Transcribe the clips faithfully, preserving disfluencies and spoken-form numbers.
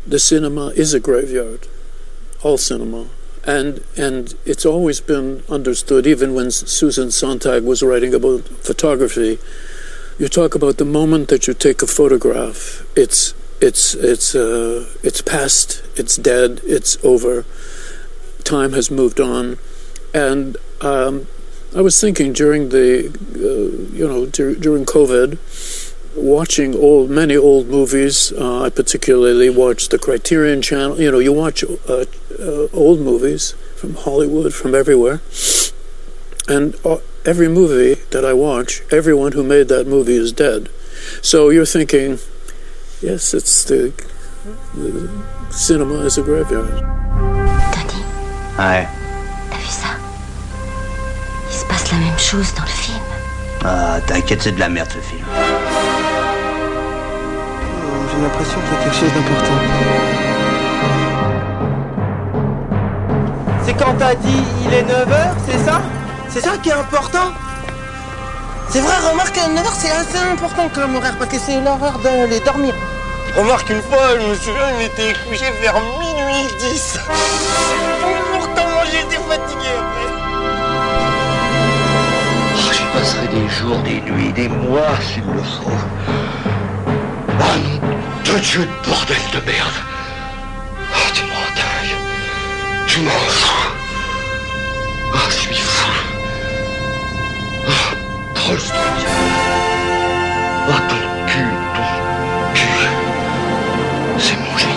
the cinema is a graveyard, all cinema. And and it's always been understood, even when Susan Sontag was writing about photography, you talk about the moment that you take a photograph, it's it's it's uh, it's past, it's dead, it's over, time has moved on. And um, I was thinking during the, uh, you know, dur- during COVID, watching old, many old movies. Uh, I particularly watched the Criterion Channel. You know, you watch uh, uh, old movies from Hollywood, from everywhere. And uh, every movie that I watch, everyone who made that movie is dead. So you're thinking, yes, it's the, the cinema is a graveyard. Tony. Ouais. T'as vu ça? Il se passe la même chose dans le film. Ah, t'inquiète, c'est de la merde ce film. J'ai l'impression qu'il y a quelque chose d'important. C'est quand t'as dit il est neuf heures, c'est ça? C'est ça qui est important? C'est vrai, remarque, neuf heures c'est assez important comme horaire parce que c'est l'heure d'aller dormir. Remarque, une fois, je me souviens, il était couché vers minuit dix. Pourtant, moi j'étais fatigué après. Oh, j'y passerai des jours, des nuits, des mois s'il le faut. Ah non, de Dieu de bordel de merde. Oh, tu me rends dingue. Tu m'en fous. Oh, je suis fou. Oh, Tolstoy. Oh, ton cul, ton cul. C'est mon génie.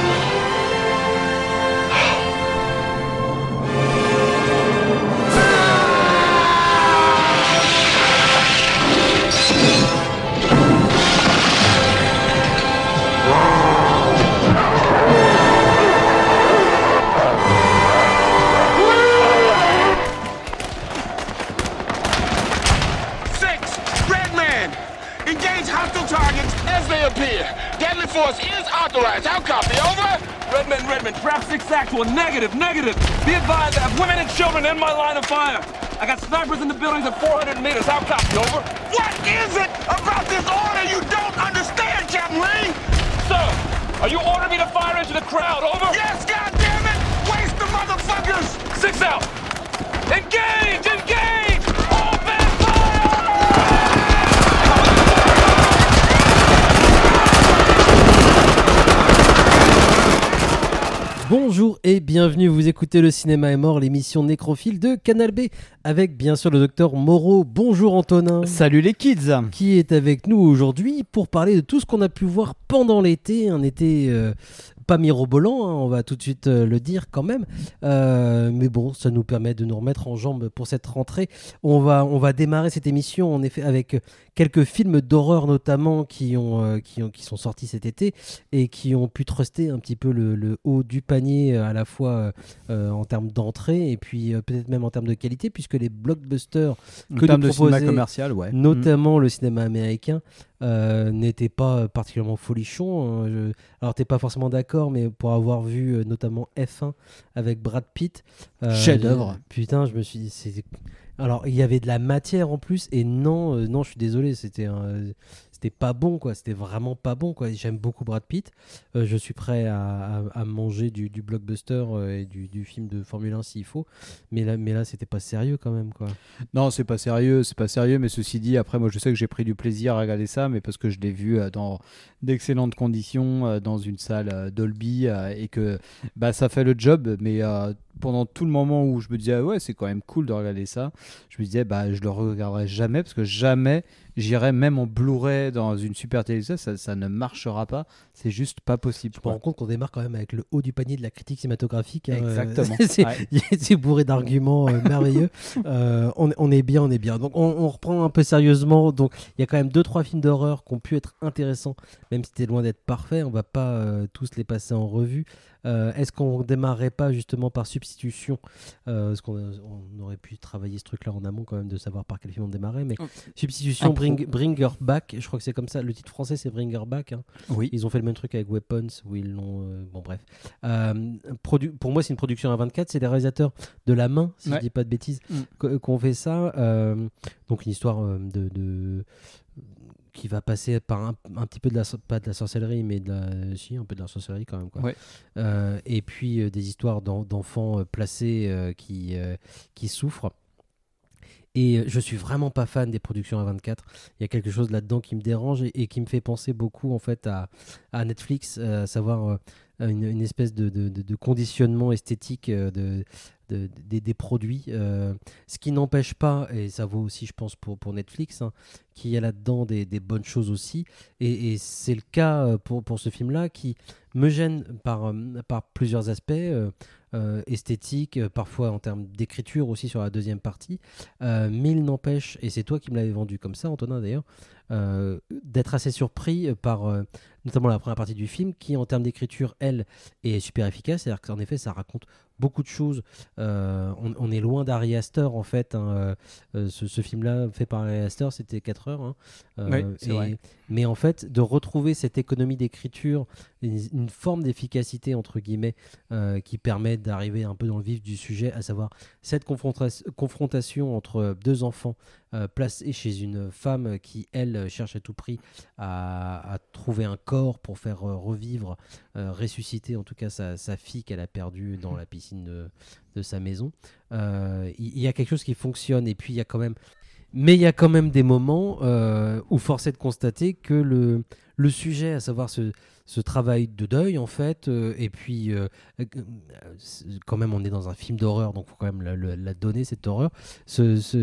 Deadly force is authorized. How copy? Over? Redmond, Redmond, trap six actual. Negative, negative. Be advised, I have women and children in my line of fire. I got snipers in the buildings at four hundred meters. How copy? Over? What is it about this order you don't understand, Captain Lee? Sir, are you ordering me to fire into the crowd? Over? Yes, goddammit! Waste the motherfuckers! Six out. Engage! Engage! Open fire! Bonjour et bienvenue, vous écoutez Le Cinéma est mort, l'émission nécrophile de Canal B, avec bien sûr le docteur Moreau. Bonjour Antonin. Salut les kids. Qui est avec nous aujourd'hui pour parler de tout ce qu'on a pu voir pendant l'été, un été euh, pas mirobolant, hein, on va tout de suite euh, le dire quand même, euh, mais bon, ça nous permet de nous remettre en jambes pour cette rentrée. On va, on va démarrer cette émission en effet avec quelques films d'horreur notamment qui, ont, euh, qui, ont, qui sont sortis cet été et qui ont pu truster un petit peu le, le haut du panier à la fois euh, en termes d'entrée et puis euh, peut-être même en termes de qualité, puisque les blockbusters en que termes nous de cinéma proposait, commercial, ouais. notamment mmh. le cinéma américain, Euh, n'était pas particulièrement folichon. Hein. Je... Alors t'es pas forcément d'accord, mais pour avoir vu euh, notamment F un avec Brad Pitt, euh, chef-d'œuvre. Putain, je me suis dit, c'est... alors il y avait de la matière en plus, et non, euh, non, je suis désolé, c'était un... c'était pas bon, quoi. C'était vraiment pas bon, quoi. J'aime beaucoup Brad Pitt. Euh, je suis prêt à, à, à manger du, du blockbuster euh, et du, du film de Formule un s'il faut. Mais là, mais là, c'était pas sérieux quand même, quoi. Non, c'est pas sérieux, c'est pas sérieux. Mais ceci dit, après, moi, je sais que j'ai pris du plaisir à regarder ça, mais parce que je l'ai vu euh, dans d'excellentes conditions, euh, dans une salle euh, Dolby, euh, et que bah ça fait le job. Mais euh, pendant tout le moment où je me disais ah ouais, c'est quand même cool de regarder ça, je me disais bah je le regarderai jamais parce que jamais j'irai même en Blu-ray dans une super télévision, ça, ça ne marchera pas, c'est juste pas possible. Je me rends compte qu'on démarre quand même avec le haut du panier de la critique cinématographique. Hein, exactement. Euh, c'est, ouais. c'est bourré d'arguments euh, merveilleux. Euh, on, on est bien, on est bien. Donc on, on reprend un peu sérieusement. Donc il y a quand même deux trois films d'horreur qui ont pu être intéressants, même si c'était loin d'être parfait. On va pas euh, tous les passer en revue. Euh, est-ce qu'on démarrerait pas justement par substitution, euh, parce qu'on a, on aurait pu travailler ce truc-là en amont quand même de savoir par quel film on démarrait, mais oh. substitution bring, bring Her Back, je crois que c'est comme ça. Le titre français c'est Bring Her Back. Hein. Oui. Ils ont fait le même truc avec Weapons où ils l'ont. Euh, bon bref. Euh, produ- pour moi c'est une production à vingt-quatre, c'est des réalisateurs de La Main, si ouais. je dis pas de bêtises, mm. qu'on fait ça. Euh, donc une histoire euh, de, de qui va passer par un, un petit peu de la pas de la sorcellerie, mais de la, si un peu de la sorcellerie quand même quoi. Ouais. Euh, et puis euh, des histoires d'en, d'enfants euh, placés euh, qui euh, qui souffrent. Et euh, je suis vraiment pas fan des productions A vingt-quatre. Il y a quelque chose là-dedans qui me dérange et, et qui me fait penser beaucoup en fait à, à Netflix, euh, à savoir euh, une, une espèce de, de, de, de conditionnement esthétique euh, de, de, de- des, des produits. euh, ce qui n'empêche pas, et ça vaut aussi je pense pour, pour Netflix, hein, qu'il y a là-dedans des, des bonnes choses aussi. Et, et c'est le cas euh, pour, pour ce film-là qui me gêne par, euh, par plusieurs aspects. euh, euh, esthétiques, euh, parfois en termes d'écriture aussi sur la deuxième partie. Euh, mais il n'empêche, et c'est toi qui me l'avais vendu comme ça, Antonin d'ailleurs, euh, d'être assez surpris par euh, notamment la première partie du film qui, en termes d'écriture, elle, est super efficace. C'est-à-dire qu'en effet, ça raconte beaucoup de choses. Euh, on, on est loin d'Ari Aster, en fait. Hein. Euh, ce, ce film-là, fait par Ari Aster, c'était quatre heures. Hein. Euh, Oui, c'est et- vrai. Mais en fait, de retrouver cette économie d'écriture, une, une forme d'efficacité, entre guillemets, euh, qui permet d'arriver un peu dans le vif du sujet, à savoir cette confronta- confrontation entre deux enfants euh, placés chez une femme qui, elle, cherche à tout prix à, à trouver un corps pour faire euh, revivre, euh, ressusciter en tout cas sa, sa fille qu'elle a perdue dans la piscine de, de sa maison. Euh, Il y, y a quelque chose qui fonctionne et puis il y a quand même... Mais il y a quand même des moments euh, où force est de constater que le, le sujet, à savoir ce, ce travail de deuil en fait, euh, et puis euh, euh, quand même on est dans un film d'horreur, donc il faut quand même la, la- la donner cette horreur. Ce- ce-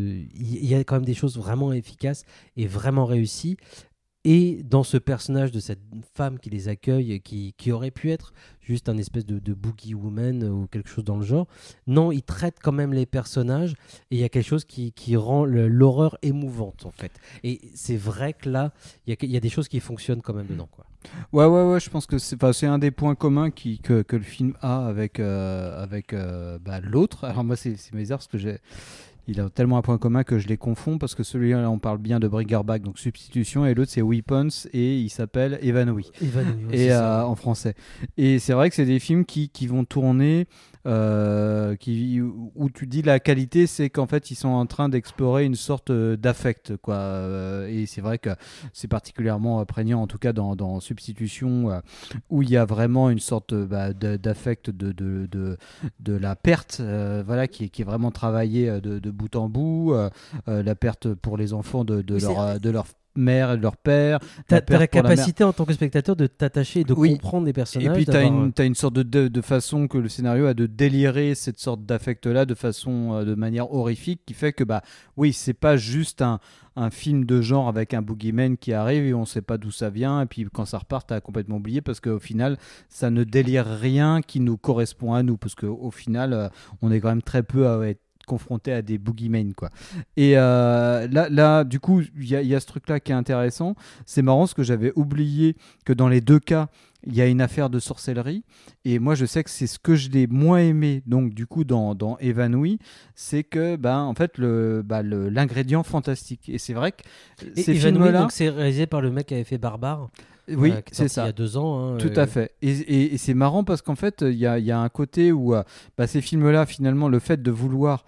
Il y a quand même des choses vraiment efficaces et vraiment réussies. Et dans ce personnage de cette femme qui les accueille, qui, qui aurait pu être juste un espèce de, de boogie woman ou quelque chose dans le genre, non, il traite quand même les personnages et il y a quelque chose qui, qui rend le- l'horreur émouvante en fait. Et c'est vrai que là, il y a, il y a des choses qui fonctionnent quand même dedans, quoi. Ouais, ouais, ouais, je pense que c'est, enfin, c'est un des points communs qui, que, que le film a avec, euh, avec euh, bah, l'autre. Alors moi, c'est, c'est bizarre parce que j'ai, il a tellement un point commun que je les confonds parce que celui-là, on parle bien de Bring Her Back, donc substitution, et l'autre, c'est Weapons, et il s'appelle Évanoui. Évanoui, ouais, Et c'est euh, ça. en français. Et c'est vrai que c'est des films qui, qui vont tourner, euh, qui, où tu dis la qualité, c'est qu'en fait ils sont en train d'explorer une sorte euh, d'affect, quoi. Euh, et c'est vrai que c'est particulièrement euh, prégnant, en tout cas dans, dans Substitution, euh, où il y a vraiment une sorte euh, bah, de- d'affect de, de, de, de la perte, euh, voilà, qui, est- qui est vraiment travaillée euh, de, de bout en bout, euh, euh, la perte pour les enfants de, de, Oui, leur, c'est- euh, de leur mère et de leur père. T'as, t'as la perte pour mère. capacité en tant que spectateur de t'attacher et de Oui. comprendre les personnages. Et puis, tu as d'avoir, une, t'as une sorte de, de, de façon que le scénario a de délirer cette sorte d'affect-là de façon, euh, de manière horrifique, qui fait que, bah, oui, c'est pas juste un, un film de genre avec un boogeyman qui arrive et on sait pas d'où ça vient, et puis quand ça repart, t'as complètement oublié, parce qu'au final, ça ne délire rien qui nous correspond à nous, parce qu'au final, euh, on est quand même très peu à être confronté à des boogeymen, quoi. Et euh, là, là, du coup, il y, a- il y a ce truc-là qui est intéressant. C'est marrant parce que j'avais oublié que dans les deux cas, il y a une affaire de sorcellerie. Et moi, je sais que c'est ce que je l'ai moins aimé, donc du coup, dans, dans Évanoui, c'est que, ben, en fait, le, bah, le- l'ingrédient fantastique. Et c'est vrai que Et ces Évanoui, films-là... donc c'est réalisé par le mec qui avait fait Barbare. Oui, euh, qui est c'est sorti ça. Il y a deux ans. hein, Tout euh, à fait. Et, et- et c'est marrant parce qu'en fait, il y a, il y a un côté où euh, bah, ces films-là, finalement, le fait de vouloir,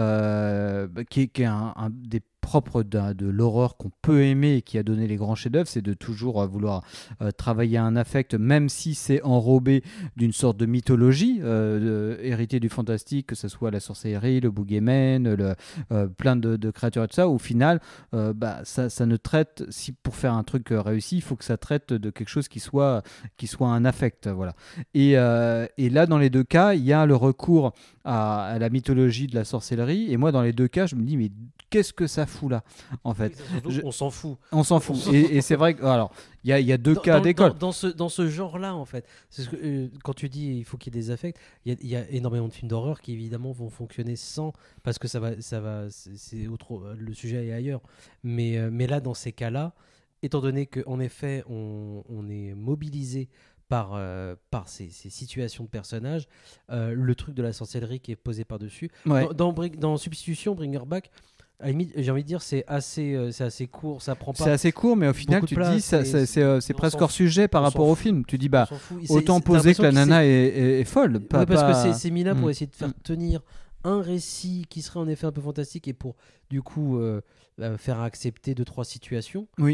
euh, bah, qui est, qui est un, un des propres d'un- de l'horreur qu'on peut aimer et qui a donné les grands chefs-d'œuvre, c'est de toujours euh, vouloir euh, travailler un affect, même si c'est enrobé d'une sorte de mythologie euh, de- héritée du fantastique, que ce soit la sorcellerie, le boogeyman, le, euh, plein de, de créatures et tout ça. Au final, euh, bah, ça, ça ne traite, si pour faire un truc euh, réussi, il faut que ça traite de quelque chose qui soit, qui soit un affect, voilà. Et, euh, et là, dans les deux cas, il y a le recours à, à la mythologie de la sorcellerie. Et moi, dans les deux cas, je me dis, mais qu'est-ce que ça fout là, en fait? surtout, Je- On s'en fout. On s'en fout. Et, et c'est vrai que, alors, il y a, il y a deux Dans- cas dans, d'école. Dans, dans ce, dans ce genre-là, en fait. C'est ce que, euh, quand tu dis il faut qu'il y ait des affects, il y a, il y a énormément de films d'horreur qui évidemment vont fonctionner sans, parce que ça va, ça va, c'est, c'est autre, le sujet est ailleurs. Mais, euh, mais là, dans ces cas-là, étant donné qu'en effet, on, on est mobilisé par, euh, par ces, ces situations de personnages, euh, le truc de la sorcellerie qui est posé par-dessus. Ouais. Dans, dans, Bring- dans Substitution, Bring Her Back, à la limite, j'ai envie de dire, c'est assez, euh, c'est assez court, ça prend pas. C'est assez court, mais au final, beaucoup de tu te place, dis, ça- et ça- c'est euh, c'est on presque s'en hors sujet par on rapport s'en au fout. film. Tu dis, On bah, s'en fout. C'est- autant c'est- t'as poser que la l'impression nana c'est- est, est- est folle. Pas, Ouais, parce pas- que c'est, c'est mis là pour Mm. essayer de faire Mm. tenir un récit qui serait en effet un peu fantastique et pour du coup euh, euh, faire accepter deux trois situations. Oui.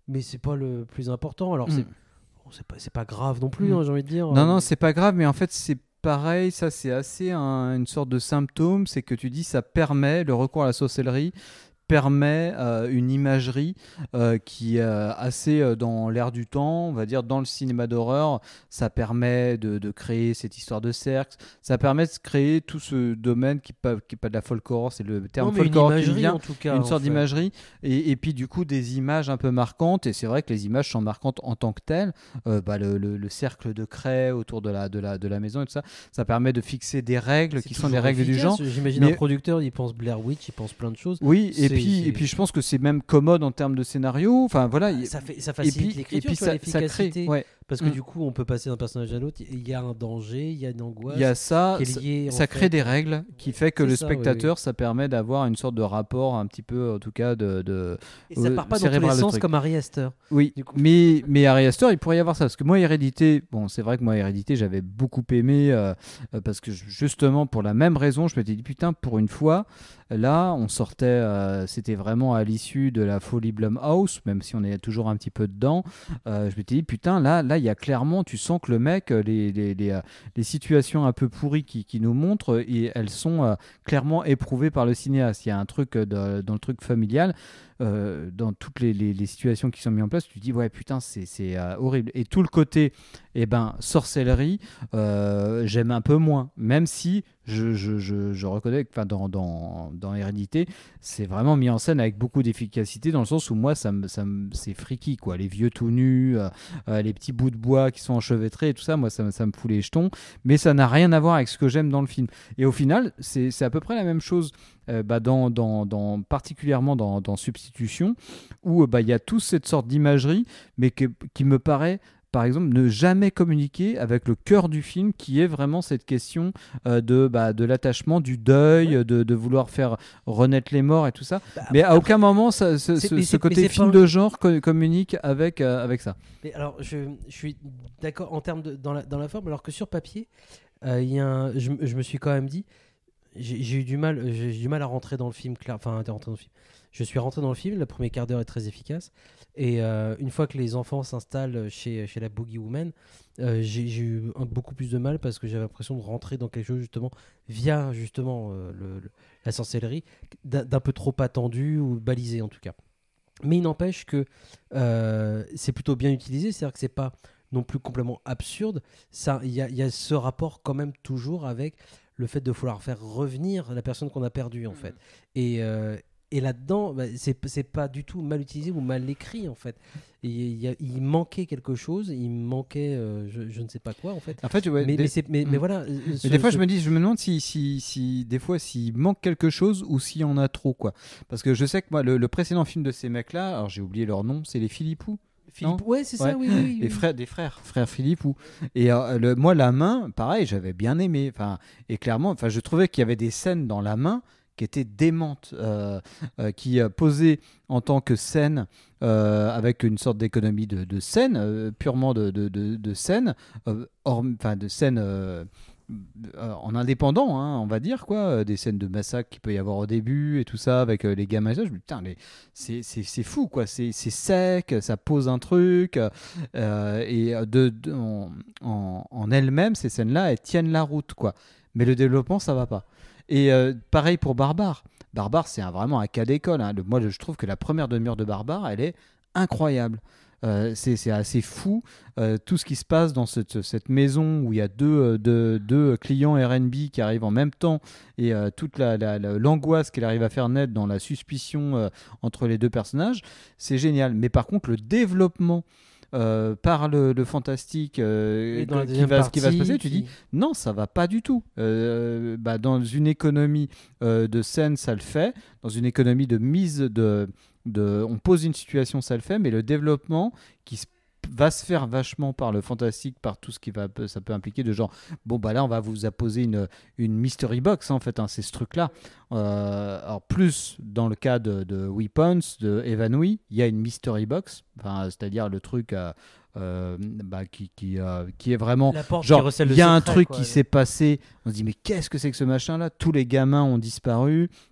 mais c'est pas le plus important. Alors, c'est, Mm. bon, c'est, pas, c'est pas grave non plus, Mm. hein, j'ai envie de dire. Non, Euh, non, c'est pas grave, mais en fait, c'est pareil, ça c'est assez un- une sorte de symptôme, c'est que tu dis ça permet, le recours à la sorcellerie permet euh, une imagerie euh, qui est euh, assez euh, dans l'air du temps, on va dire dans le cinéma d'horreur, ça permet de, de créer cette histoire de cercle, ça permet de créer tout ce domaine qui n'est pas, qui est pas de la folk horror, c'est le terme non, mais une folk horror qui me imagerie vient, en tout cas. une en sorte fait. d'imagerie, et, et puis du coup des images un peu marquantes, et c'est vrai que les images sont marquantes en tant que telles, euh, bah, le, le- le cercle de craie autour de la, de, la, de la maison et tout ça, ça permet de fixer des règles C'est qui sont des toujours règles du efficace. genre. J'imagine mais- un producteur, il pense Blair Witch, il pense plein de choses. Oui, et C'est- puis, c'est- et puis je pense que c'est même commode en termes de scénario. Enfin voilà. il- Ça, fait, ça et facilite puis, et l'écriture, puis tu vois, ça, ça crée. l'efficacité. Ouais. Parce que Mm. du coup, on peut passer d'un personnage à l'autre. Il y a un danger, il y a une angoisse. Il y a ça, qui est ça, liée, en ça crée fait. des règles qui fait que C'est le ça, oui, spectateur, ça permet d'avoir une sorte de rapport un petit peu, en tout cas, de. de Et ça euh, part pas dans tous les cérébral, le sens truc. comme Ari Aster. Oui, Du coup. mais, mais Ari Aster, il pourrait y avoir ça. Parce que moi, Hérédité, bon, c'est vrai que moi, Hérédité, j'avais beaucoup aimé. euh, euh, parce que justement, pour la même raison, je m'étais dit, putain, pour une fois, là, on sortait, euh, c'était vraiment à l'issue de la folie Blumhouse, même si on est toujours un petit peu dedans. Euh, je m'étais dit, putain, là, là, il y a clairement, tu sens que le mec, euh, les, les, les, euh, les situations un peu pourries qu'il qui nous montre, euh, et elles sont euh, clairement éprouvées par le cinéaste. Il y a un truc euh, de- dans le truc familial. Euh, dans toutes les, les- les situations qui sont mises en place, tu te dis ouais putain c'est, c'est euh, horrible. Et tout le côté eh ben, sorcellerie, euh, j'aime un peu moins, même si je, je, je, je reconnais que dans, dans, dans Hérédité, c'est vraiment mis en scène avec beaucoup d'efficacité, dans le sens où moi ça me, ça me, c'est freaky quoi, les vieux tout nus, euh, euh, les petits bouts de bois qui sont enchevêtrés et tout ça, moi ça, me- ça me fout les jetons, mais ça n'a rien à voir avec ce que j'aime dans le film. Et au final, c'est, c'est à peu près la même chose euh, bah, dans, dans, dans, particulièrement dans, dans Substitution, où euh, bah, il y a toute cette sorte d'imagerie, mais que, qui me paraît, par exemple, ne jamais communiquer avec le cœur du film, qui est vraiment cette question euh, de, bah, de l'attachement, du deuil, Ouais. de, de vouloir faire renaître les morts et tout ça. Bah, mais à après- aucun moment, ça, ce, C'est- ce- mais ce c'est- mais côté c'est film pas- de genre co- communique avec, euh, avec ça. Mais alors, je, je suis d'accord en termes de dans la, dans la forme, alors que sur papier, euh, il y a un- je, je me suis quand même dit, j'ai, j'ai eu du mal, j'ai, j'ai du mal à rentrer dans le film, clair, enfin, à rentrer dans le film. Je suis rentré dans le film, le premier quart d'heure est très efficace, et euh, une fois que les enfants s'installent chez, chez la Boogie Woman, euh, j'ai, j'ai eu un- beaucoup plus de mal parce que j'avais l'impression de rentrer dans quelque chose justement via justement euh, le- le- la sorcellerie d'un, d'un peu trop attendu ou balisé en tout cas. Mais il n'empêche que euh, c'est plutôt bien utilisé, c'est-à-dire que c'est pas non plus complètement absurde. Ça, il y a, il y a ce rapport quand même toujours avec le fait de vouloir faire revenir la personne qu'on a perdue en fait. Et, euh, et là-dedans, bah, c'est, c'est pas du tout mal utilisé ou mal écrit en fait. Et il, y a- il manquait quelque chose, il manquait euh, je, je ne sais pas quoi en fait. En fait, ouais, mais, des- mais, c'est- mais, mais Mm. voilà. Mais des fois, je me dis, je me demande si, si, si des fois, s'il manque quelque chose ou s'il y en a trop, quoi. Parce que je sais que moi, le, le précédent film de ces mecs-là, alors j'ai oublié leur nom, c'est les Philippou. Philippe, non ouais, c'est Ouais. ça, oui, oui. oui. Les frères, des frères, frères Philippou. Et euh, le, moi, la main, pareil, j'avais bien aimé. Enfin, et clairement, enfin, je trouvais qu'il y avait des scènes dans la main qui étaient démentes, euh, euh, qui euh, posaient en tant que scène, euh, avec une sorte d'économie de, de scène, euh, purement de, de, de, de scène, euh, hors- enfin de scène euh, euh, en indépendant, hein, on va dire, quoi, euh, des scènes de massacre qu'il peut y avoir au début et tout ça, avec euh, les gamins. Je me dis, putain, les- c'est, c'est, c'est fou, quoi, c'est, c'est sec, ça pose un truc, euh, et de, de- en, en, en elles-mêmes, ces scènes-là, elles tiennent la route, quoi. Mais le développement, ça va pas. Et euh, pareil pour Barbare. Barbare, c'est un- vraiment un cas d'école. Hein. Le- moi, je trouve que la première demi-heure de Barbare, elle est incroyable. Euh, c'est, c'est assez fou. Euh, tout ce qui se passe dans cette, cette maison où il y a deux, euh, deux, deux clients R and B qui arrivent en même temps, et euh, toute la, la- la- l'angoisse qu'elle arrive à faire naître dans la suspicion euh, entre les deux personnages, c'est génial. Mais par contre, le développement euh, par le, le fantastique euh, Et dans la qui, deuxième va, qui va se partie, passer, tu qui- dis non, ça va pas du tout. Euh, bah, dans une économie euh, de scène, ça le fait. Dans une économie de mise de, de, on pose une situation, ça le fait. Mais le développement qui se- va se faire vachement par le fantastique, par tout ce qui va, ça peut impliquer de genre, bon bah là on va vous apposer une, une mystery box, hein, en fait, hein, c'est ce truc-là. Euh, alors plus dans le cas de, de Weapons, de Évanoui, il y a une mystery box, enfin, c'est-à-dire le truc euh, euh, bah, qui, qui, euh, qui est vraiment La porte qui genre, recèle le il y a un secret, truc quoi. qui s'est passé, on se dit mais qu'est-ce que c'est que ce machin-là? Tous les gamins ont disparu.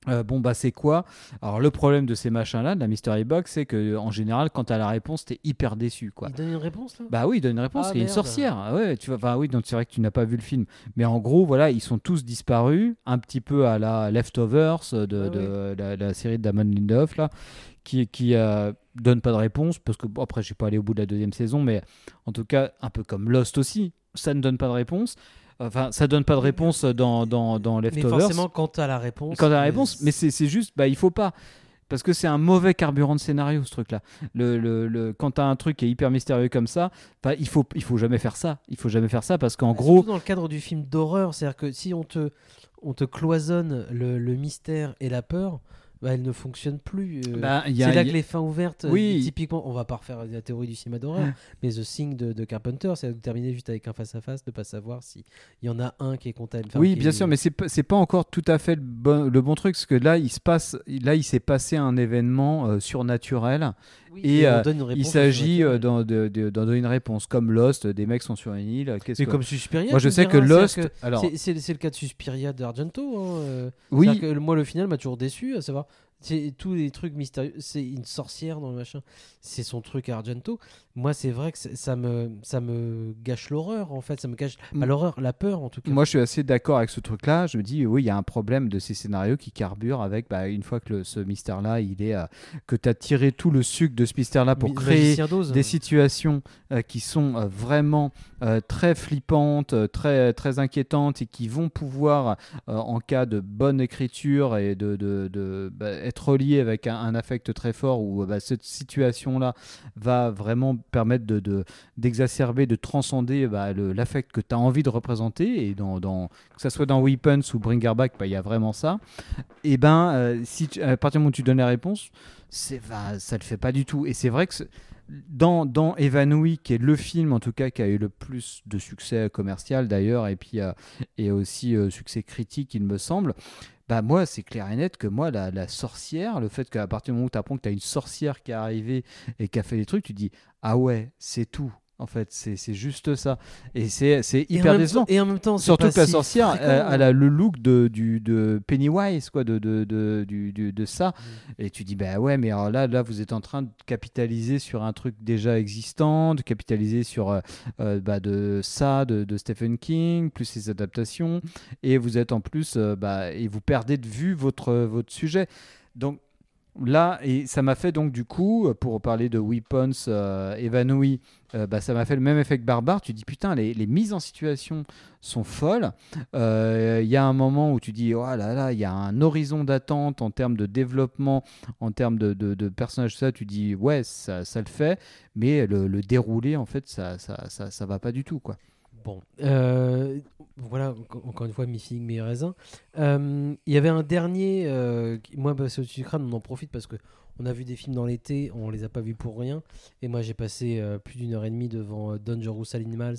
Euh, bon bah c'est quoi? Alors le problème de ces machins-là, de la Mystery Box, c'est que en général, quand t'as la réponse, t'es hyper déçu, quoi. Il donne une réponse là. Bah oui, il donne une réponse. Ah, il y a une merde. sorcière. Ah ouais, tu vas. Enfin oui, donc c'est vrai que tu n'as pas vu le film, mais en gros, voilà, ils sont tous disparus, un petit peu à la Leftovers de, Ah de la, la série de Damon Lindelof là, qui qui euh, donne pas de réponse parce que bon, après, je suis pas allé au bout de la deuxième saison, mais en tout cas, un peu comme Lost aussi, ça ne donne pas de réponse. Enfin, ça donne pas de réponse dans dans dans Mais Leftovers. forcément, quand t'as la réponse. Quand t'as la mais- réponse, mais c'est c'est juste, bah il faut pas. Parce que c'est un mauvais carburant de scénario, ce truc-là. Le, le, le, quand t'as un truc qui est hyper mystérieux comme ça, bah, il faut, il faut jamais faire ça. Il faut jamais faire ça parce qu'en Bah, gros, surtout dans le cadre du film d'horreur, c'est-à-dire que si on te, on te cloisonne le, le mystère et la peur, bah, elle ne fonctionne plus. euh. bah, il y a- c'est là il y a- que les fins ouvertes, Oui. euh, typiquement, on va pas refaire la théorie du cinéma d'horreur, mais The Thing de, de Carpenter, c'est de terminer juste avec un face-à-face, de pas savoir s'il y en a un qui est content. enfin, oui, qui bien est- sûr, mais c'est pas- c'est pas encore tout à fait le bon, le bon truc, parce que là, il se passe, là, il s'est passé un événement euh, surnaturel. Oui, Et, on euh, donne une il réponse s'agit au euh, surnaturel. d'en de, de- d'en donner une réponse. Comme Lost, des mecs sont sur une île. Qu'est-ce Mais que... comme Suspiria, Moi, je tu me sais que diras, Lost. c'est-à-dire que Alors, c'est- c'est c'est le cas de Suspiria d'Argento. Hein, euh. oui, C'est-à-dire que moi, le final m'a toujours déçu, à savoir, c'est tous les trucs mystérieux. C'est une sorcière dans le machin. C'est son truc à Argento. Moi, c'est vrai que c'est- ça me, ça me gâche l'horreur, en fait. Ça me gâche Mm. pas l'horreur, la peur, en tout cas. moi, je suis assez d'accord avec ce truc-là. Je me dis, oui, il y a un problème de ces scénarios qui carburent avec, bah, une fois que le- ce mystère-là, il est, euh, que tu as tiré tout le sucre de ce mystère-là pour Mi- créer Magicien d'Oz. des situations euh, qui sont euh, vraiment euh, très flippantes, euh, très, très inquiétantes et qui vont pouvoir, euh, en cas de bonne écriture et de, de, de- bah, être reliées avec un, un affect très fort où euh, bah, cette situation-là va vraiment permettre de, de- d'exacerber, de transcender bah, le- l'affect que tu as envie de représenter. Et dans, dans, que ce soit dans Weapons ou Bring Her Back, bah, il y a vraiment ça. Et ben, euh, si tu- à partir du moment où tu donnes la réponse, c'est, bah, ça le fait pas du tout. Et c'est vrai que c'est- dans, dans Évanoui, qui est le film en tout cas qui a eu le plus de succès commercial d'ailleurs, et puis euh, et aussi euh, succès critique, il me semble. Bah moi, c'est clair et net que moi, la, la sorcière, le fait qu'à partir du moment où tu apprends que tu as une sorcière qui est arrivée et qui a fait des trucs, tu dis ah ouais, c'est tout. En fait, c'est, c'est juste ça. Et c'est, c'est Et en hyper même décevant. temps- Et en même temps, c'est Surtout pas que la si sorcière, fréquent, elle, hein. elle a le look de, du, de Pennywise, quoi, de, de, de, du- du- de ça. Et tu dis, bah ouais, mais alors là, là, vous êtes en train de capitaliser sur un truc déjà existant, de capitaliser sur euh, euh, bah, de ça, de, de Stephen King, plus ses adaptations. Et vous êtes en plus, euh, bah, et vous perdez de vue votre, votre sujet. Donc, là, et ça m'a fait donc du coup, pour parler de Weapons euh, évanoui, euh, bah, ça m'a fait le même effet que Barbare. Tu dis putain, les, les mises en situation sont folles. Il euh, y a un moment où tu dis oh là là, il y a un horizon d'attente en termes de développement, en termes de, de, de personnages, ça, tu dis ouais, ça, ça le fait, mais le, le déroulé, en fait, ça, ça, ça, ça va pas du tout, quoi. Bon, euh, voilà, enco- encore une fois, mi figue, mi raisin. Euh, Il y avait un dernier, euh, qui- moi, bah, c'est au-dessus du crâne, on en profite parce que on a vu des films dans l'été, on les a pas vus pour rien. Et moi, j'ai passé euh, plus d'une heure et demie devant euh, Dangerous Animals.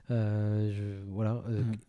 Euh, je- voilà.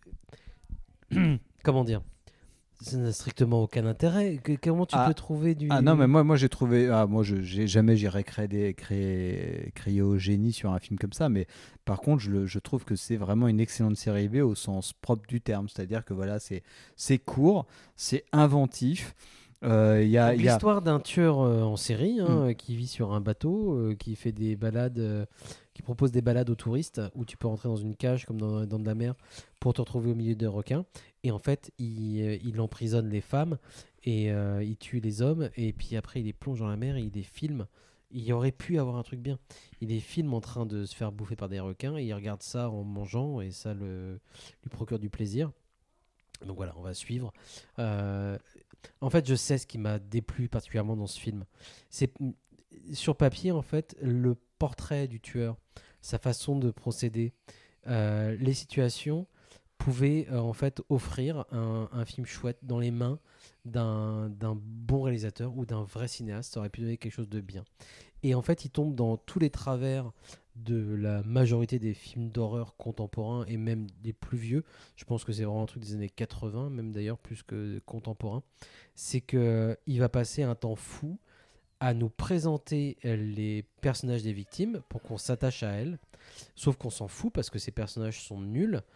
euh, comment dire? Ça n'a strictement aucun intérêt. Que- comment tu Ah. peux trouver du. Ah non, mais moi, moi j'ai trouvé. Ah, moi, je, j'ai, jamais j'irai créer des, créer, crier au génie sur un film comme ça. Mais par contre, je, le- je trouve que c'est vraiment une excellente série B au sens propre du terme. C'est-à-dire que voilà, c'est, c'est court, c'est inventif. Euh, il y a, Donc, il y a- l'histoire d'un tueur euh, en série hein, Mm. euh, qui vit sur un bateau, euh, qui fait des balades, euh, qui propose des balades aux touristes où tu peux rentrer dans une cage comme dans, dans de la mer pour te retrouver au milieu de requins. Et en fait, il, euh, il emprisonne les femmes et euh, il tue les hommes. Et puis après, il les plonge dans la mer et il les filme. Il aurait pu avoir un truc bien. Il les filme en train de se faire bouffer par des requins et il regarde ça en mangeant et ça le, lui procure du plaisir. Donc voilà, on va suivre. Euh, en fait, je sais ce qui m'a déplu particulièrement dans ce film. C'est sur papier, en fait, le portrait du tueur, sa façon de procéder, euh, les situations pouvaient euh, en fait offrir un, un film chouette dans les mains d'un, d'un bon réalisateur ou d'un vrai cinéaste. Ça aurait pu donner quelque chose de bien. Et en fait, il tombe dans tous les travers de la majorité des films d'horreur contemporains et même des plus vieux. Je pense que c'est vraiment un truc des années quatre-vingts, même d'ailleurs plus que contemporain. C'est qu'il va passer un temps fou à nous présenter les personnages des victimes pour qu'on s'attache à elles. Sauf qu'on s'en fout parce que ces personnages sont nuls.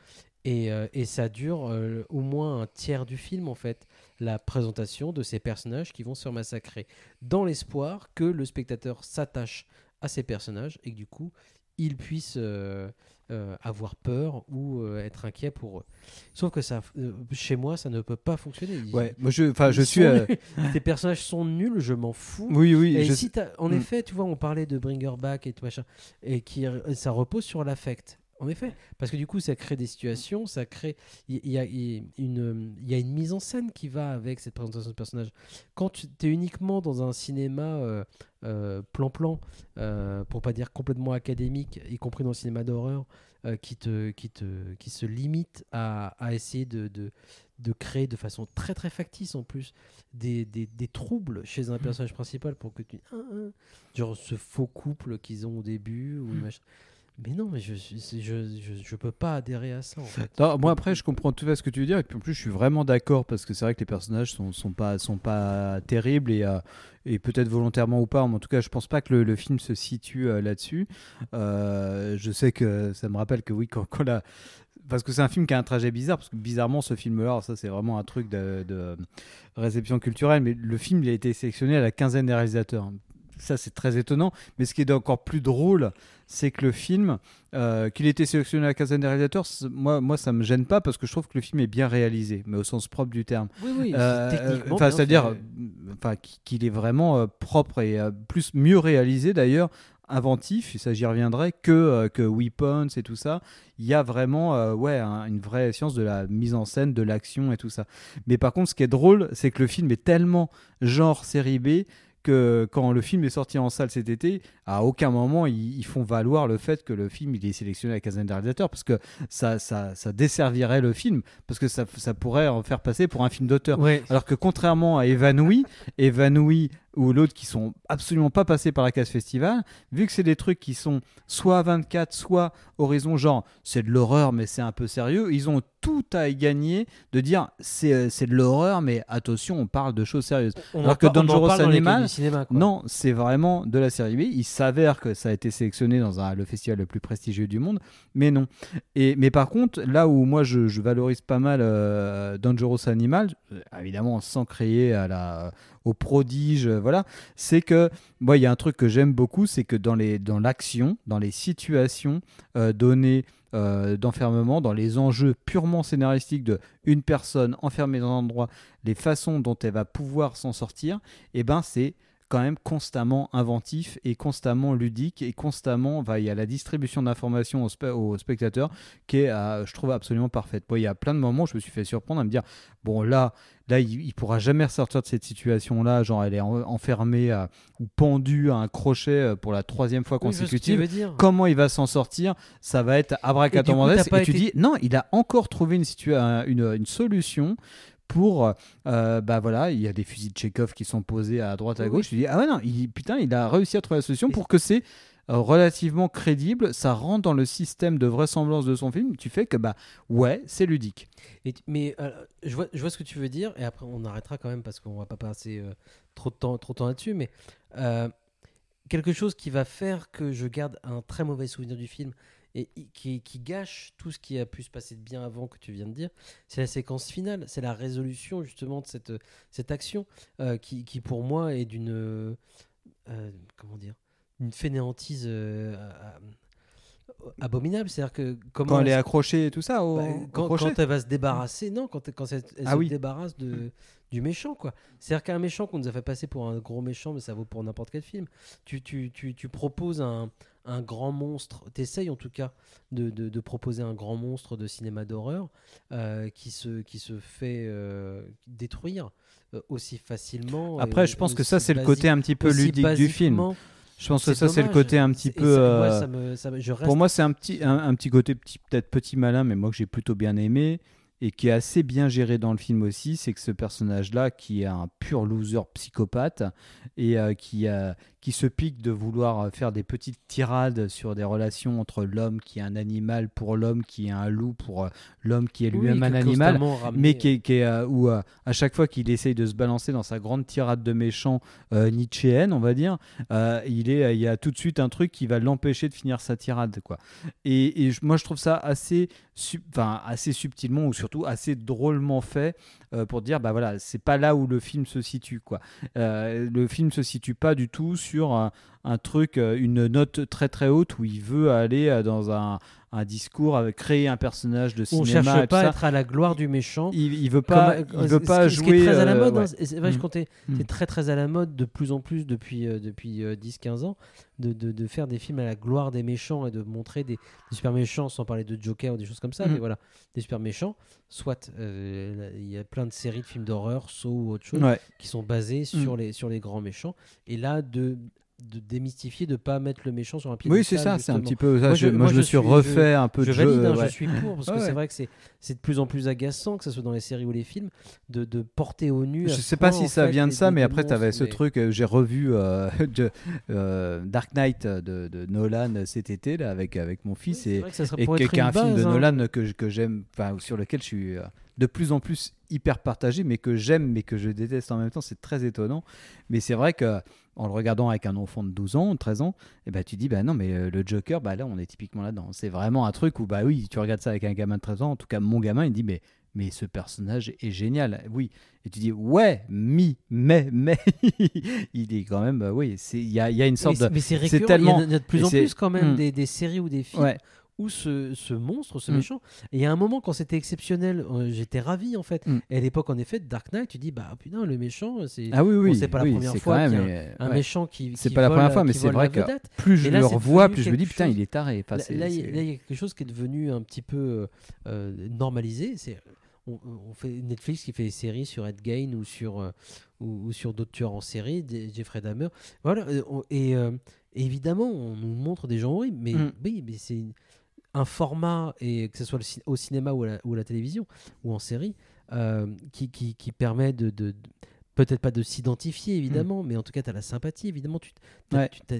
Et, euh, et ça dure euh, au moins un tiers du film, en fait, la présentation de ces personnages qui vont se faire massacrer, dans l'espoir que le spectateur s'attache à ces personnages et que du coup, il puisse euh, euh, avoir peur ou euh, être inquiet pour eux. Sauf que ça, euh, chez moi, ça ne peut pas fonctionner. Ils- Ouais, moi je, enfin, ils je sont suis. euh, nuls. Tes personnages sont nuls, je m'en fous. Oui, oui. Et je- si t'as- en Mm. effet, tu vois, on parlait de Bring Her Back et tout machin, et qui ça repose sur l'affect. En effet, parce que du coup, ça crée des situations, ça crée, il y, y a il y a une, il y a une mise en scène qui va avec cette présentation de personnage. Quand tu es uniquement dans un cinéma euh, euh, plan-plan, euh, pour pas dire complètement académique, y compris dans le cinéma d'horreur, euh, qui te, qui te, qui se limite à, à essayer de, de, de créer de façon très très factice en plus des, des, des troubles chez un personnage principal pour que tu, ah, ah, genre ce faux couple qu'ils ont au début ou machin. Mais non, mais je, je, je, je, je peux pas adhérer à ça en fait. Non, moi après je comprends tout à fait ce que tu veux dire et puis en plus je suis vraiment d'accord parce que c'est vrai que les personnages sont, sont pas sont pas terribles et euh, et peut-être volontairement ou pas, mais en tout cas je pense pas que le, le film se situe euh, là-dessus. Euh, je sais que ça me rappelle que oui quand, quand la parce que c'est un film qui a un trajet bizarre parce que bizarrement ce film-là, alors ça c'est vraiment un truc de, de réception culturelle, mais le film il a été sélectionné à la quinzaine des réalisateurs. Ça c'est très étonnant, mais ce qui est encore plus drôle, c'est que le film, euh, qu'il ait été sélectionné à la quinzaine des réalisateurs, moi, moi ça me gêne pas parce que je trouve que le film est bien réalisé, mais au sens propre du terme. Oui, oui, Euh, c'est techniquement enfin, bien c'est-à-dire, fait. enfin, qu'il est vraiment euh, propre et euh, plus mieux réalisé d'ailleurs, inventif, et ça j'y reviendrai, que euh, que Weapons et tout ça. Il y a vraiment, euh, ouais, un- une vraie science de la mise en scène, de l'action et tout ça. Mais par contre, ce qui est drôle, c'est que le film est tellement genre série B que quand le film est sorti en salle cet été, à aucun moment ils, ils font valoir le fait que le film il est sélectionné à la quinzaine des réalisateurs parce que ça, ça, ça desservirait le film parce que ça, ça pourrait en faire passer pour un film d'auteur. Ouais. Alors que contrairement à Évanoui, Évanoui ou l'autre qui sont absolument pas passés par la case festival, vu que c'est des trucs qui sont soit à vingt-quatre, soit horizon genre c'est de l'horreur mais c'est un peu sérieux, ils ont tout à y gagner de dire c'est, c'est de l'horreur mais attention on parle de choses sérieuses. On Alors en que par- on en Dangerous parle dans les Animal, cahiers du cinéma, quoi. non, c'est vraiment de la série B. Il s'avère que ça a été sélectionné dans un, le festival le plus prestigieux du monde, mais non. Et, mais par contre, là où moi je, je valorise pas mal euh, Dangerous Animal, euh, évidemment sans créer à la, au prodige, euh, voilà, c'est que moi il y a un truc que j'aime beaucoup, c'est que dans, les, dans l'action, dans les situations euh, données euh, d'enfermement, dans les enjeux purement scénaristiques de une personne enfermée dans un endroit, les façons dont elle va pouvoir s'en sortir, et ben c'est quand même constamment inventif et constamment ludique et constamment, enfin, il y a la distribution d'informations aux, spe- aux spectateurs qui est, euh, je trouve, absolument parfaite. Bon, il y a plein de moments où je me suis fait surprendre à me dire, bon là, là il, il pourra jamais ressortir de cette situation-là, genre elle est en- enfermée à- ou pendue à un crochet euh, pour la troisième fois Oui, je vois ce que tu consécutive. veux dire. Comment il va s'en sortir? Ça va être abracadabrantesque. Et du coup, t'as pas Et tu été- dis, non, il a encore trouvé une, situa- une, une solution pour, euh, bah voilà, il y a des fusils de Tchekhov qui sont posés à droite à Oui, gauche. Tu dis, ah ouais, non, il, putain, il a réussi à trouver la solution pour que c'est euh, relativement crédible. Ça rentre dans le système de vraisemblance de son film. Tu fais que, bah ouais, c'est ludique. Et tu- mais euh, je, vois, je vois ce que tu veux dire, et après on arrêtera quand même parce qu'on va pas passer euh, trop de temps, trop de temps là-dessus, mais euh, quelque chose qui va faire que je garde un très mauvais souvenir du film et i- qui, qui gâche tout ce qui a pu se passer de bien avant que tu viens de dire, c'est la séquence finale, c'est la résolution justement de cette, cette action euh, qui, qui pour moi est d'une euh, euh, comment dire, une fainéantise euh, euh, abominable, c'est-à-dire que comment Quand elle est est-ce- accrochée et tout ça, au, bah, au quand, crochet. quand elle va se débarrasser, non, quand, elle- quand elle, elle Ah se oui. débarrasse de, du méchant, quoi. C'est-à-dire qu'un méchant qu'on nous a fait passer pour un gros méchant, mais ça vaut pour n'importe quel film. Tu, tu, tu, tu proposes un, un grand monstre, t'essayes en tout cas de, de, de proposer un grand monstre de cinéma d'horreur euh, qui, se, qui se fait euh, détruire euh, aussi facilement. Après, et je pense aussi que ça, c'est le basique- côté un petit peu aussi ludique du film. basiquement. Je pense que C'est ça, c'est le dommage. côté un petit Et peu. ça- euh, moi, ça me- ça me- je reste- Pour moi, c'est un petit, un, un petit côté petit, peut-être petit malin, mais moi que j'ai plutôt bien aimé et qui est assez bien géré dans le film aussi, c'est que ce personnage-là, qui est un pur loser psychopathe et euh, qui, euh, qui se pique de vouloir faire des petites tirades sur des relations entre l'homme qui est un animal pour l'homme qui est un loup pour euh, l'homme qui est Oui, lui-même que un animal, constamment ramener- mais qui est, qui est, euh, où euh, à chaque fois qu'il essaye de se balancer dans sa grande tirade de méchant euh, nietzschéenne, on va dire, euh, il, est, il y a tout de suite un truc qui va l'empêcher de finir sa tirade, quoi. Et, et je- moi, je trouve ça assez sub- enfin, assez subtilement ou surtout assez drôlement fait euh, pour dire bah voilà, c'est pas là où le film se situe quoi. Euh, le film se situe pas du tout sur un, un truc, euh, une note très très haute où il veut aller euh, dans un, un discours, avec créer un personnage de On cinéma. cherche et tout pas à ça. être à la gloire du méchant. Il, il veut pas, Comme, il veut ce pas qui- jouer. Ce qui est très à la euh, mode, ouais. hein, c'est c'est vrai, je Mm. comptais, Mm. c'est très très à la mode de plus en plus depuis, euh, depuis euh, dix quinze ans de, de, de faire des films à la gloire des méchants et de montrer des, des super méchants, sans parler de Joker ou des choses comme ça, Mm. mais voilà, des super méchants. Soit euh, il y a plein de séries de films d'horreur, Saw ou autre chose, Ouais. qui sont basés sur, Mm. les, sur les grands méchants. Et là, de, de démystifier, de pas mettre le méchant sur un pied. Oui, c'est ça, c'est un petit peu ça. Moi, je, je- moi, moi, je je me suis suis- refait je- un peu Je de jeu. valide, hein, ouais. je suis pour, parce Ouais, que ouais. c'est vrai que c'est, c'est de plus en plus agaçant, que ce soit dans les séries ou les films, de, de porter au nu. Je à ce sais pas point, si en ça fait, vient de des- ça, des- mais des après, tu avais monstres, ce mais- truc, euh, j'ai revu euh, de, euh, Dark Knight de, de Nolan cet été là, avec, avec mon fils, Oui, c'est et, vrai que ça serait et pour qui être qui est une un film de base, hein. Nolan que, je- que j'aime, enfin, sur lequel je suis euh, de plus en plus hyper partagé, mais que j'aime, mais que je déteste en même temps. C'est très étonnant. Mais c'est vrai que en le regardant avec un enfant de douze ans, treize ans, et bah, tu dis, bah non, mais euh, le Joker, bah là, on est typiquement là-dedans. C'est vraiment un truc où, bah oui, tu regardes ça avec un gamin de treize ans, en tout cas, mon gamin, il dit, mais, mais ce personnage est génial. Oui. Et tu dis, ouais, mi, mais, mais, il est quand même, euh, oui, c'est- il y a, il y a une sorte mais, de. mais c'est c'est récurrent, tellement- il y en a de plus et en c'est- plus quand même Hmm. des, des séries ou des films Ouais. où ce, ce monstre, ce Mm. méchant, et il y a un moment quand c'était exceptionnel, euh, j'étais ravi en fait. Mm. Et à l'époque en effet de Dark Knight, tu dis bah putain le méchant, c'est Ah oui, oui, bon, c'est pas la oui, première c'est fois quand qu'il y a même, un, un ouais. méchant qui C'est qui pas la vole- première fois, mais qui c'est vole vrai la que vedette. plus je Mais là, le c'est revois, devenu plus je me dis, quelque putain, chose- il est taré. Enfin, Là, c'est- là, il y a- c'est- là, il y a quelque chose qui est devenu un petit peu euh, euh, normalisé. C'est on, on fait Netflix qui fait des séries sur Ed Gein ou sur euh, ou, ou sur d'autres tueurs en série, des- Jeffrey Dahmer. Voilà. euh, on- et euh, évidemment, on nous montre des gens horribles, mais Mm. oui, mais c'est une- un format, et que ce soit le ci- au cinéma ou à la, ou à la télévision ou en série, euh, qui, qui, qui permet de, de- de- peut-être pas de s'identifier évidemment, mais en tout cas tu as la sympathie évidemment. Tu, t'as- Ouais. tu t'as-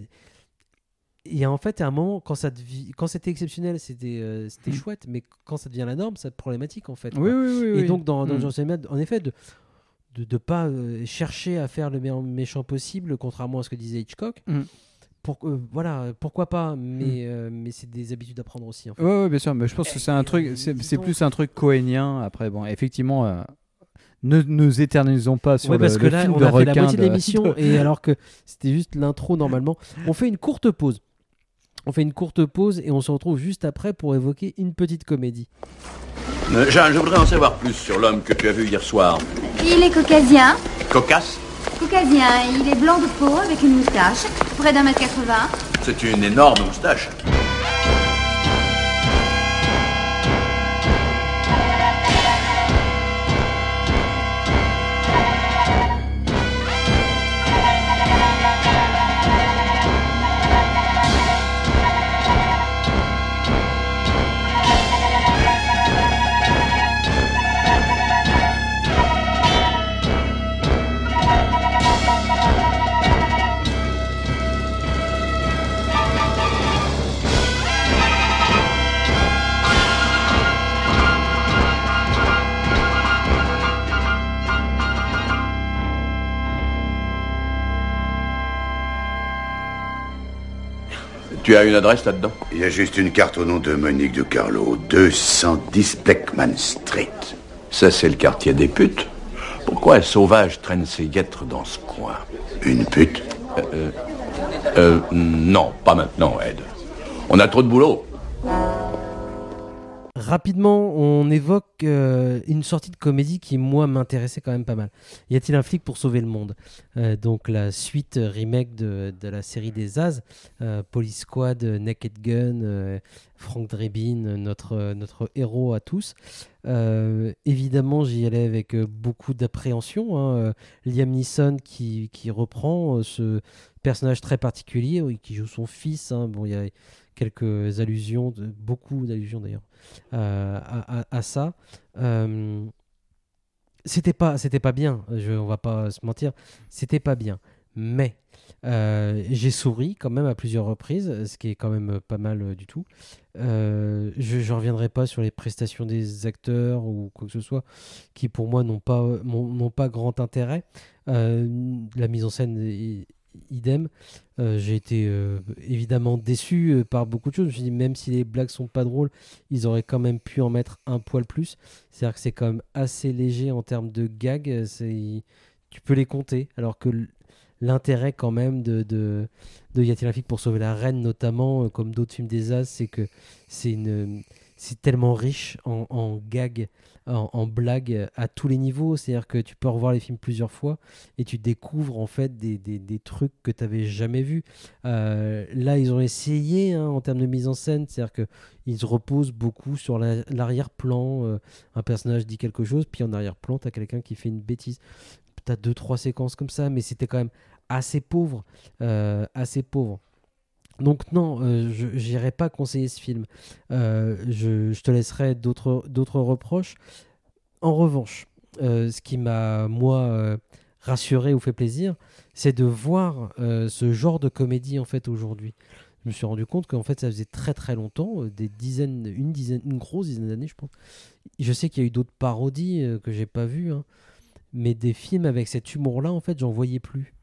et en fait, à un moment, quand, ça devi- quand c'était exceptionnel, c'était euh, c'était Mm. chouette, mais quand ça devient la norme, c'est problématique en fait. Oui, quoi. oui, oui. Et oui. donc, dans, dans Mm. Jean Samuel, en effet, de de ne pas euh, chercher à faire le meilleur méchant possible, contrairement à ce que disait Hitchcock. Mm. Pour, euh, voilà, pourquoi pas, mais, euh, mais c'est des habitudes à prendre aussi. En fait. Ouais, ouais, bien sûr, mais je pense que c'est un Et, truc, euh, c'est dis c'est donc. plus un truc cohénien. Après, bon, effectivement, euh, ne nous éternisons pas sur Ouais, le, parce que le là, film on de a fait la requin moitié de de- l'émission, de- et alors que c'était juste l'intro normalement. On fait une courte pause. On fait une courte pause et on se retrouve juste après pour évoquer une petite comédie. Euh, Jeanne, je voudrais en savoir plus sur l'homme que tu as vu hier soir. Il est caucasien. Cocasse? Caucasien, il est blanc de peau avec une moustache, près d'un mètre quatre-vingts. C'est une énorme moustache. Tu as une adresse là-dedans? Il y a juste une carte au nom de Monique de Carlo, deux cent dix Beckman Street. Ça, c'est le quartier des putes. Pourquoi un sauvage traîne ses guêtres dans ce coin? Une pute? Euh, euh, euh, non, pas maintenant, Ed. On a trop de boulot. Rapidement, on évoque euh, une sortie de comédie qui, moi, m'intéressait quand même pas mal. Y a-t-il un flic pour sauver le monde? Euh, Donc, la suite euh, remake de, de la série des As, euh, Police Squad, euh, Naked Gun, euh, Frank Drebin, euh, notre, euh, notre héros à tous. Euh, évidemment, j'y allais avec euh, beaucoup d'appréhension. Hein, euh, Liam Neeson qui, qui reprend euh, ce personnage très particulier, oui, qui joue son fils. Hein. Bon, il y a quelques allusions, de, beaucoup d'allusions d'ailleurs, euh, à, à, à ça. Euh, c'était pas, c'était pas bien, je, on va pas se mentir, c'était pas bien. Mais euh, j'ai souri quand même à plusieurs reprises, ce qui est quand même pas mal euh, du tout. Euh, je ne reviendrai pas sur les prestations des acteurs ou quoi que ce soit, qui pour moi n'ont pas, n'ont pas grand intérêt. Euh, la mise en scène est, idem. Euh, j'ai été euh, évidemment déçu euh, par beaucoup de choses. Je me suis dit, même si les blagues sont pas drôles, ils auraient quand même pu en mettre un poil plus. C'est-à-dire que c'est quand même assez léger en termes de gags. C'est... Tu peux les compter, alors que l'intérêt quand même de, de, de Y a-t-il un flic pour sauver la reine, notamment, euh, comme d'autres films des As, c'est que c'est, une, c'est tellement riche en, en gags, en, en blagues à tous les niveaux. C'est-à-dire que tu peux revoir les films plusieurs fois et tu découvres en fait des, des, des trucs que tu n'avais jamais vus. Euh, là, ils ont essayé hein, en termes de mise en scène, c'est-à-dire qu'ils se reposent beaucoup sur la, l'arrière-plan. Euh, un personnage dit quelque chose, puis en arrière-plan, tu as quelqu'un qui fait une bêtise. Tu as deux, trois séquences comme ça, mais c'était quand même assez pauvre. Euh, assez pauvre. Donc non, euh, je n'irai pas conseiller ce film. Euh, je, je te laisserai d'autres, d'autres reproches. En revanche, euh, ce qui m'a, moi, euh, rassuré ou fait plaisir, c'est de voir euh, ce genre de comédie en fait aujourd'hui. Je me suis rendu compte qu'en fait, ça faisait très très longtemps, des dizaines, une dizaine, une grosse dizaine d'années, je pense. Je sais qu'il y a eu d'autres parodies euh, que j'ai pas vues, hein. Mais des films avec cet humour-là, en fait, j'en voyais plus.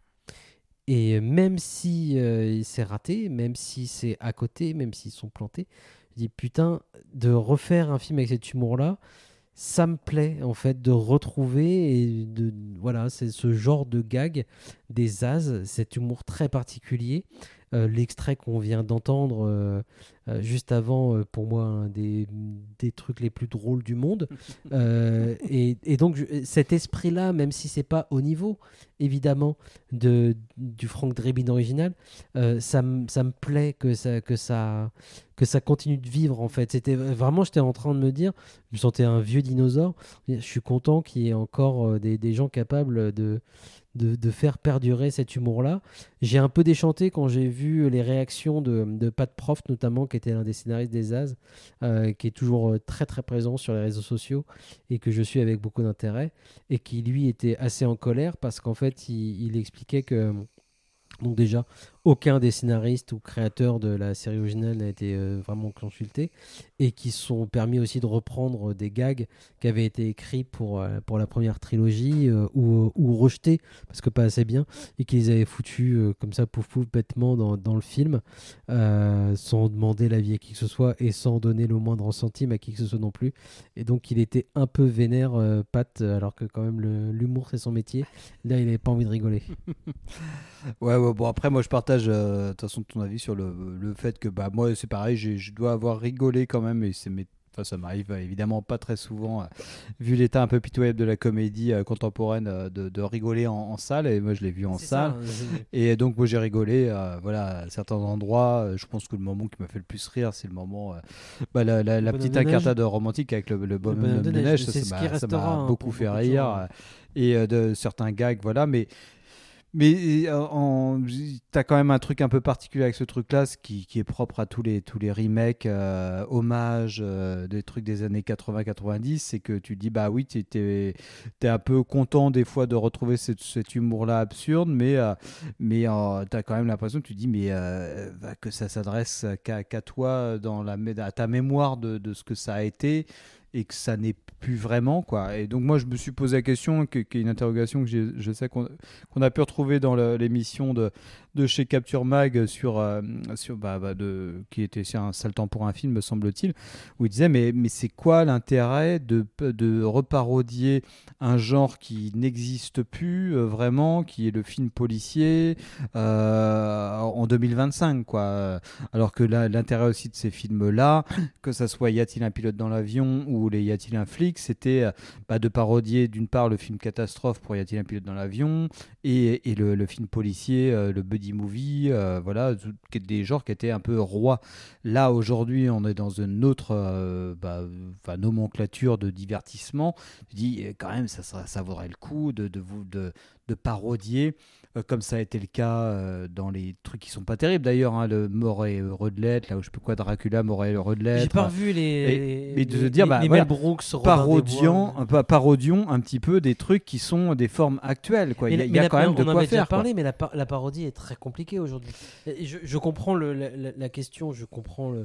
Et même si euh, c'est raté, même si c'est à côté, même s'ils sont plantés, je dis putain, de refaire un film avec cet humour-là, ça me plaît en fait de retrouver et de voilà, c'est ce genre de gag des As, cet humour très particulier. Euh, l'extrait qu'on vient d'entendre euh, euh, juste avant, euh, pour moi, un des, des trucs les plus drôles du monde. Euh, et, et donc, je, cet esprit-là, même si c'est pas au niveau, évidemment, de, du Frank Drebin original, euh, ça, m- ça me plaît que ça, que, ça, que ça continue de vivre, en fait. C'était, vraiment, j'étais en train de me dire, je me sentais un vieux dinosaure. Je suis content qu'il y ait encore euh, des, des gens capables de... De, de faire perdurer cet humour-là. J'ai un peu déchanté quand j'ai vu les réactions de, de Pat Proft, notamment, qui était l'un des scénaristes des As, euh, qui est toujours très très présent sur les réseaux sociaux et que je suis avec beaucoup d'intérêt, et qui lui était assez en colère parce qu'en fait il, il expliquait que donc déjà aucun des scénaristes ou créateurs de la série originale n'a été euh, vraiment consulté, et qui se sont permis aussi de reprendre des gags qui avaient été écrits pour, euh, pour la première trilogie euh, ou, ou rejetés parce que pas assez bien, et qu'ils avaient foutus euh, comme ça pouf pouf bêtement dans, dans le film euh, sans demander l'avis à qui que ce soit et sans donner le moindre centime à qui que ce soit non plus. Et donc il était un peu vénère, euh, Pat, alors que quand même le, l'humour c'est son métier. Là il n'avait pas envie de rigoler. Ouais, ouais, bon après moi je partage euh, de toute façon ton avis sur le, le fait que bah moi c'est pareil, j'ai, je dois avoir rigolé quand même, et c'est mes, enfin, ça m'arrive euh, évidemment pas très souvent euh, vu l'état un peu pitoyable de la comédie euh, contemporaine euh, de, de rigoler en, en salle, et moi je l'ai vu en C'est salle ça, c'est- et donc moi j'ai rigolé euh, voilà à certains endroits. Euh, je pense que le moment qui m'a fait le plus rire c'est le moment euh, bah, la, la, la Le petite bonhomme de neige. incartade romantique avec le, le bonhomme bonhomme de de neige, neige, ça, c'est ça ce qui m'a, ça restera, m'a hein, beaucoup pour fait beaucoup de rire gens, euh, et euh, de certains gags voilà, mais Mais euh, en, t'as quand même un truc un peu particulier avec ce truc-là, ce qui, qui est propre à tous les, tous les remakes, euh, hommages, euh, des trucs des années quatre-vingts quatre-vingt-dix, c'est que tu dis, bah oui, t'es, t'es, t'es un peu content des fois de retrouver cet, cet humour-là absurde, mais, euh, mais euh, t'as quand même l'impression que tu dis, mais euh, bah, que ça s'adresse qu'à, qu'à toi, dans la, à ta mémoire de, de ce que ça a été, et que ça n'est plus vraiment, quoi. Et donc moi je me suis posé la question, qui est une interrogation que j'ai, je sais qu'on, qu'on a pu retrouver dans le, l'émission de, de chez Capture Mag sur, euh, sur bah, bah de, qui était sur un sale temps pour un film me semble-t-il, où il disait mais, mais c'est quoi l'intérêt de, de reparodier un genre qui n'existe plus euh, vraiment, qui est le film policier euh, en deux mille vingt-cinq, quoi. Alors que là, l'intérêt aussi de ces films-là, que ça soit Y a-t-il un pilote dans l'avion ou les Y a-t-il un flic, c'était bah, de parodier d'une part le film catastrophe pour Y a-t-il un pilote dans l'avion, et, et le, le film policier, euh, le buddy movie, euh, voilà, des genres qui étaient un peu rois. Là aujourd'hui on est dans une autre euh, bah, nomenclature de divertissement. Je dis quand même ça, ça, ça vaudrait le coup de, de, de, de parodier euh, comme ça a été le cas euh, dans les trucs qui sont pas terribles d'ailleurs, hein, le Mort et heureux de l'être, là où je sais plus quoi, Dracula, Mort et heureux de l'être. J'ai pas revu les, et, les, et de se les, dire, bah, les voilà, Mel Brooks, Robin parodiant, des Bois. un peu, parodions un petit peu des trucs qui sont des formes actuelles, quoi. Mais Il y a, la- il y mais a la- quand même de on en quoi avait déjà faire, quoi. parlé, mais la, par- la parodie est très compliquée aujourd'hui. Et Je, je comprends le- la, la- la question, je comprends le,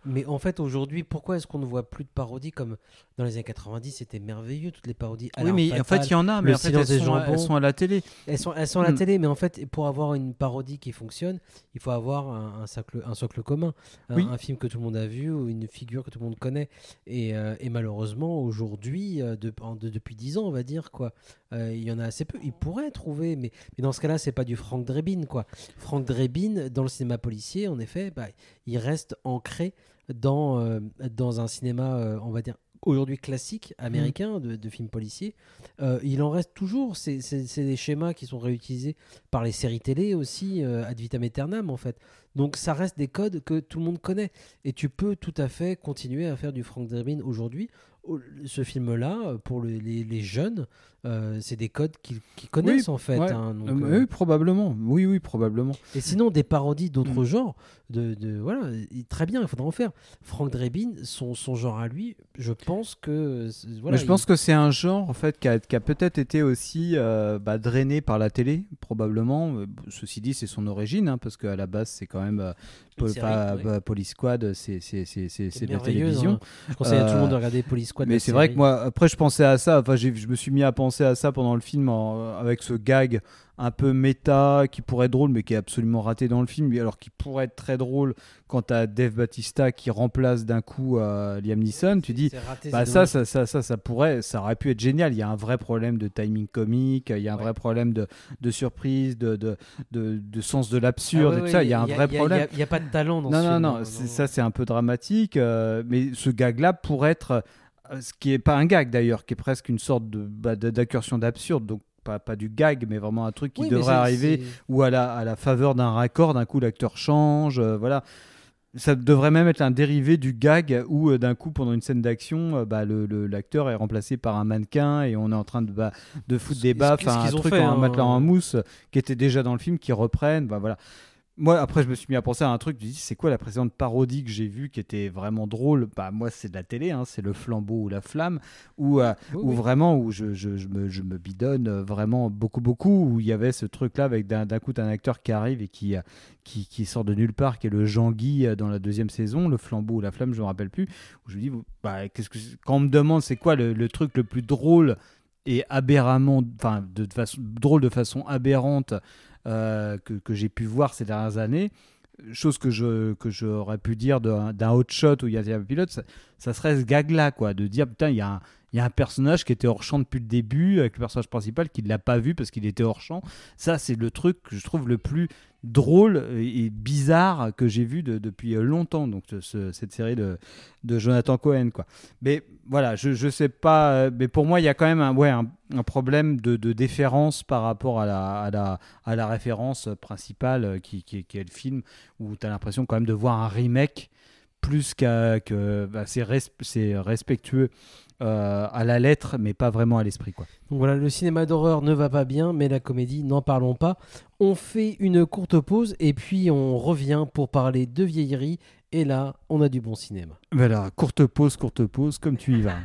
Mais en fait, aujourd'hui, pourquoi est-ce qu'on ne voit plus de parodies comme dans les années quatre-vingt-dix, c'était merveilleux, toutes les parodies. Oui, mais Fatale, en fait, il y en a, mais en fait, elles sont, elles sont à la télé. Elles sont, elles sont à la Mm. télé, mais en fait, pour avoir une parodie qui fonctionne, il faut avoir un, un, socle, un socle commun. Un, Oui. un film que tout le monde a vu ou une figure que tout le monde connaît. Et, euh, et malheureusement, aujourd'hui, euh, de, en- de- depuis dix ans, on va dire, quoi, euh, il y en a assez peu. Ils pourraient trouver, mais, mais dans ce cas-là, c'est pas du Frank Drebin, quoi. Frank Drebin, dans le cinéma policier, en effet, bah, il reste ancré dans, euh, dans un cinéma, euh, on va dire, aujourd'hui classique américain de, de films policiers. Euh, il en reste toujours. C'est, c'est, c'est des schémas qui sont réutilisés par les séries télé aussi, euh, ad vitam aeternam en fait. Donc ça reste des codes que tout le monde connaît. Et tu peux tout à fait continuer à faire du Frank Drebin aujourd'hui. Oh, ce film-là, pour le- les, les jeunes, euh, c'est des codes qu'ils, qu'ils connaissent Oui, en fait. ouais. hein. Donc, Euh, euh, Oui, probablement. Oui, oui, probablement. Et sinon, des parodies d'autres Mm. genres, de, de, voilà, il- très bien, il faudra en faire. Frank Drebin, son, son genre à lui, je pense que... c'est- Voilà, Mais je pense il- que c'est un genre en fait qui a, qui a peut-être été aussi euh, bah, drainé par la télé, probablement. Euh, Ceci dit, c'est son origine, hein, parce qu'à la base, c'est quand même euh, Une Pol- série, pas- ouais. bah, Police Squad, c'est c'est c'est c'est c'est de la merveilleuse, télévision. hein. Je conseille à tout le monde de Euh, regarder Police Squad. Mais la c'est vrai série. que moi, après, je pensais à ça. Enfin, j'ai- je me suis mis à penser à ça pendant le film en- avec ce gag un peu méta qui pourrait être drôle, mais qui est absolument raté dans le film. Alors qui pourrait être très drôle quand t'as Dave Bautista qui remplace d'un coup euh, Liam Neeson. Tu dis, c'est raté, bah c'est ça, dommage. ça, ça, ça, ça pourrait, ça aurait pu être génial. Il y a un vrai problème de timing comique. Il y a un Ouais. vrai problème de, de surprise, de, de, de, de sens de Ah l'absurde ouais, et tout ouais, ça. Il y a un vrai y problème. Il n'y a, pas de talent dans Non, ce non, film. non, c'est- ça c'est un peu dramatique, euh, mais ce gag-là pourrait être, euh, ce qui est pas un gag d'ailleurs, qui est presque une sorte de, bah, de- d'incursion d'absurde, donc pas, pas du gag, mais vraiment un truc qui Oui, mais devrait c'est- arriver, c'est- ou à la, à la faveur d'un raccord, d'un coup l'acteur change, euh, voilà. Ça devrait même être un dérivé du gag où euh, d'un coup pendant une scène d'action, euh, bah, le, le- l'acteur est remplacé par un mannequin et on est en train de, bah, de foutre des Ce- baffes ce à un qu'ils ont truc fait, en un hein. matelas en mousse qui était déjà dans le film, qui reprennent, bah, voilà. Moi, après, je me suis mis à penser à un truc. Je me dis, c'est quoi la précédente parodie que j'ai vue qui était vraiment drôle? Bah, moi, c'est de la télé, hein, c'est Le Flambeau ou La Flamme, où, euh, Oui, où oui. vraiment, où je, je, je me, je me bidonne euh, vraiment beaucoup, beaucoup, où il y avait ce truc-là avec d'un, d'un coup un acteur qui arrive et qui, euh, qui, qui sort de nulle part, qui est le Jean-Guy euh, dans la deuxième saison, Le Flambeau ou La Flamme, je me rappelle plus. Où je me dis, bah, qu'est-ce que c'est- quand on me demande c'est quoi le, le truc le plus drôle et aberramment, enfin, de, de façon, drôle de façon aberrante euh, que, que j'ai pu voir ces dernières années, chose que je que j'aurais pu dire d'un, d'un hot shot où il y a un pilote, ça, ça serait ce gag là, quoi, de dire putain, il y a un il y a un personnage qui était hors champ depuis le début, avec le personnage principal qui ne l'a pas vu parce qu'il était hors champ. Ça, c'est le truc que je trouve le plus drôle et bizarre que j'ai vu de- depuis longtemps. Donc, ce- cette série de, de Jonathan Cohen, quoi. Mais voilà, je, je sais pas. euh, Mais pour moi, il y a quand même un, ouais, un, un problème de, de déférence par rapport à la, à la, à la référence principale euh, qui, qui, est- qui est le film, où tu as l'impression quand même de voir un remake plus qu'à que bah, c'est, res- c'est respectueux euh, à la lettre, mais pas vraiment à l'esprit, quoi. Donc voilà, le cinéma d'horreur ne va pas bien, mais la comédie, n'en parlons pas. On fait une courte pause et puis on revient pour parler de vieillerie. Et là, on a du bon cinéma. Voilà, courte pause, courte pause, comme tu y vas.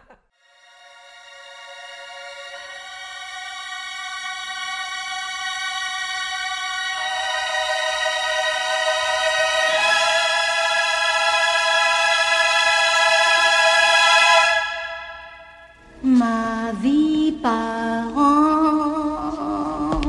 Ma vie par an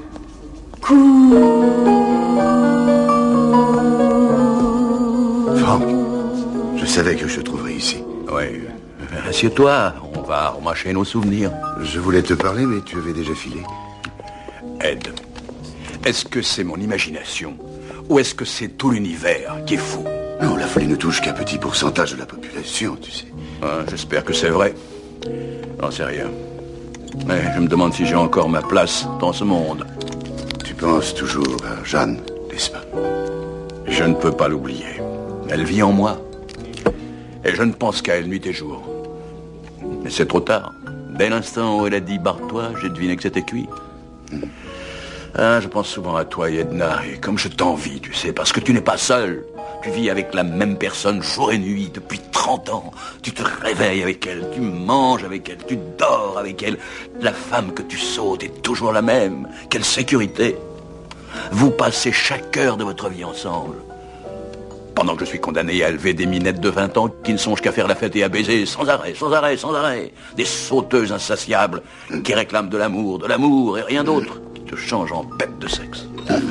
court. Franck, je savais que je te trouverais ici. Oui. Assieds-toi, on va remâcher nos souvenirs. Je voulais te parler, mais tu avais déjà filé. Ed, est-ce que c'est mon imagination ou est-ce que c'est tout l'univers qui est fou? Non, la folie ne touche qu'un petit pourcentage de la population, tu sais. Ah, j'espère que c'est vrai. J'en sais rien. Mais je me demande si j'ai encore ma place dans ce monde. Tu penses toujours à Jeanne, n'est-ce pas? Je ne peux pas l'oublier. Elle vit en moi. Et je ne pense qu'à elle nuit et jour. Mais c'est trop tard. Dès l'instant où elle a dit « barre-toi », j'ai deviné que c'était cuit. Ah, je pense souvent à toi, Edna, et comme je t'envie, tu sais, parce que tu n'es pas seul. Tu vis avec la même personne jour et nuit depuis trente ans. Tu te réveilles avec elle, tu manges avec elle, tu dors avec elle. La femme que tu sautes est toujours la même. Quelle sécurité. Vous passez chaque heure de votre vie ensemble. Pendant que je suis condamné à élever des minettes de vingt ans qui ne songent qu'à faire la fête et à baiser sans arrêt, sans arrêt, sans arrêt. Des sauteuses insatiables qui réclament de l'amour, de l'amour et rien d'autre, qui te changent en bête de sexe.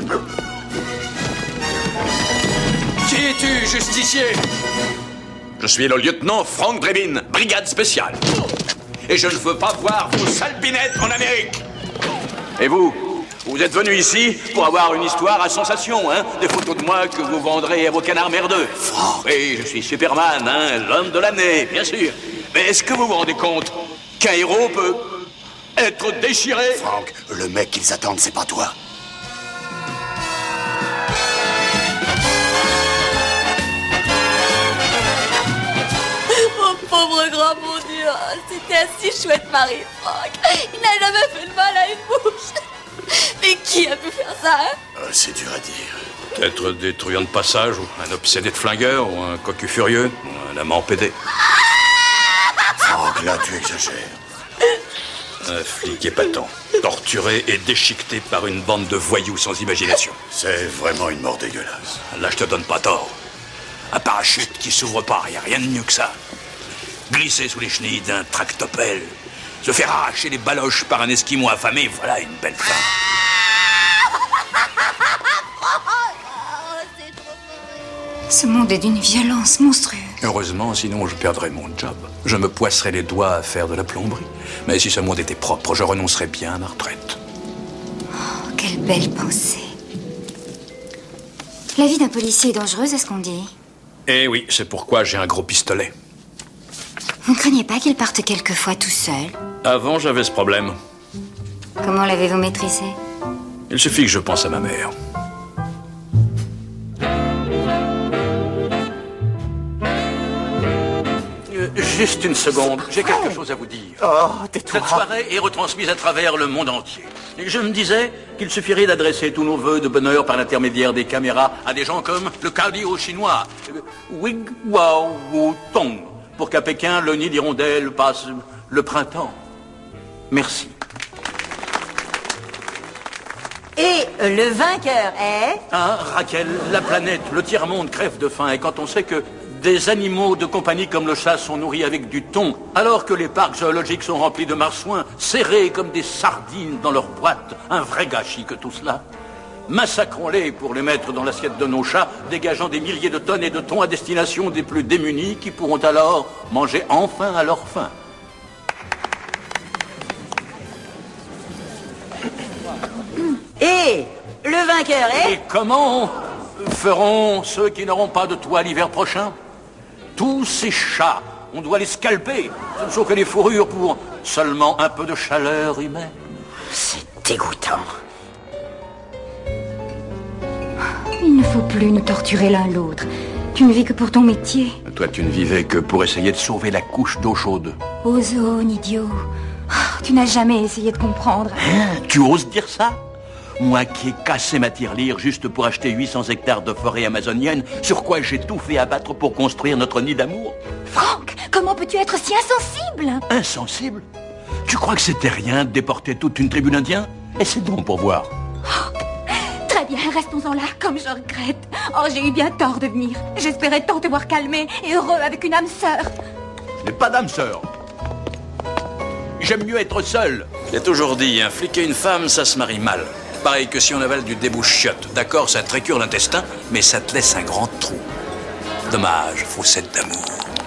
Qui es-tu, justicier? Je suis le lieutenant Frank Drebin, brigade spéciale. Et je ne veux pas voir vos salpinettes en Amérique. Et vous? Vous êtes venu ici pour avoir une histoire à sensation, hein? Des photos de moi que vous vendrez à vos canards merdeux. Franck. Oui, je suis Superman, hein? L'homme de l'année, bien sûr. Mais est-ce que vous vous rendez compte qu'un héros peut être déchiré? Franck, le mec qu'ils attendent, c'est pas toi. Mon pauvre grand bon Dieu, c'était un si chouette mari, Franck. Il n'a jamais fait de mal à une mouche. Mais qui a pu faire ça, hein? euh, C'est dur à dire. Peut-être des truands de passage, ou un obsédé de flingueur, ou un cocu furieux, ou un amant pédé. Franck, là, tu exagères. Un flic épatant, torturé et déchiqueté par une bande de voyous sans imagination. C'est vraiment une mort dégueulasse. Là, je te donne pas tort. Un parachute qui s'ouvre pas, y a rien de mieux que ça. Glisser sous les chenilles d'un tractopelle, se faire arracher les baloches par un esquimau affamé, voilà une belle fin. Ce monde est d'une violence monstrueuse. Heureusement, sinon je perdrais mon job. Je me poisserais les doigts à faire de la plomberie. Mais si ce monde était propre, je renoncerais bien à ma retraite. Oh, quelle belle pensée. La vie d'un policier est dangereuse, est-ce qu'on dit? Eh oui, c'est pourquoi j'ai un gros pistolet. Vous ne craignez pas qu'il parte quelquefois tout seul? Avant, j'avais ce problème. Comment l'avez-vous maîtrisé? Il suffit que je pense à ma mère. Euh, juste une seconde, j'ai quelque chose à vous dire. Oh, tais-toi. Cette soirée est retransmise à travers le monde entier. Et je me disais qu'il suffirait d'adresser tous nos vœux de bonheur par l'intermédiaire des caméras à des gens comme le cadio chinois, Wig Wao Wu Tong, pour qu'à Pékin, le nid d'hirondelle passe le printemps. Merci. Et le vainqueur est... Hein, Raquel, la planète, le tiers-monde crève de faim. Et quand on sait que des animaux de compagnie comme le chat sont nourris avec du thon, alors que les parcs zoologiques sont remplis de marsouins, serrés comme des sardines dans leur boîte, un vrai gâchis que tout cela. Massacrons-les pour les mettre dans l'assiette de nos chats, dégageant des milliers de tonnes et de thon à destination des plus démunis qui pourront alors manger enfin à leur faim. Et le vainqueur est... Et comment feront ceux qui n'auront pas de toit l'hiver prochain? Tous ces chats, on doit les scalper. Ce ne sont que des fourrures pour seulement un peu de chaleur humaine. C'est dégoûtant. Il ne faut plus nous torturer l'un l'autre. Tu ne vis que pour ton métier. Toi, tu ne vivais que pour essayer de sauver la couche d'eau chaude. Ozone, idiot. Oh, tu n'as jamais essayé de comprendre. Hein? Tu oses dire ça? Moi qui ai cassé ma tirelire juste pour acheter huit cents hectares de forêt amazonienne, sur quoi j'ai tout fait abattre pour construire notre nid d'amour. Franck, comment peux-tu être si insensible? Insensible? Tu crois que c'était rien de déporter toute une tribu d'indiens? Et c'est donc pour voir. Oh, très bien, restons-en là, comme je regrette. Oh, j'ai eu bien tort de venir. J'espérais tant te voir calmé et heureux avec une âme sœur. Je n'ai pas d'âme sœur. J'aime mieux être seul. J'ai toujours dit, un flic et une femme, ça se marie mal. Pareil que si on avale du débouche-chiotte. D'accord, ça te récure l'intestin, mais ça te laisse un grand trou. Dommage, faussette d'amour.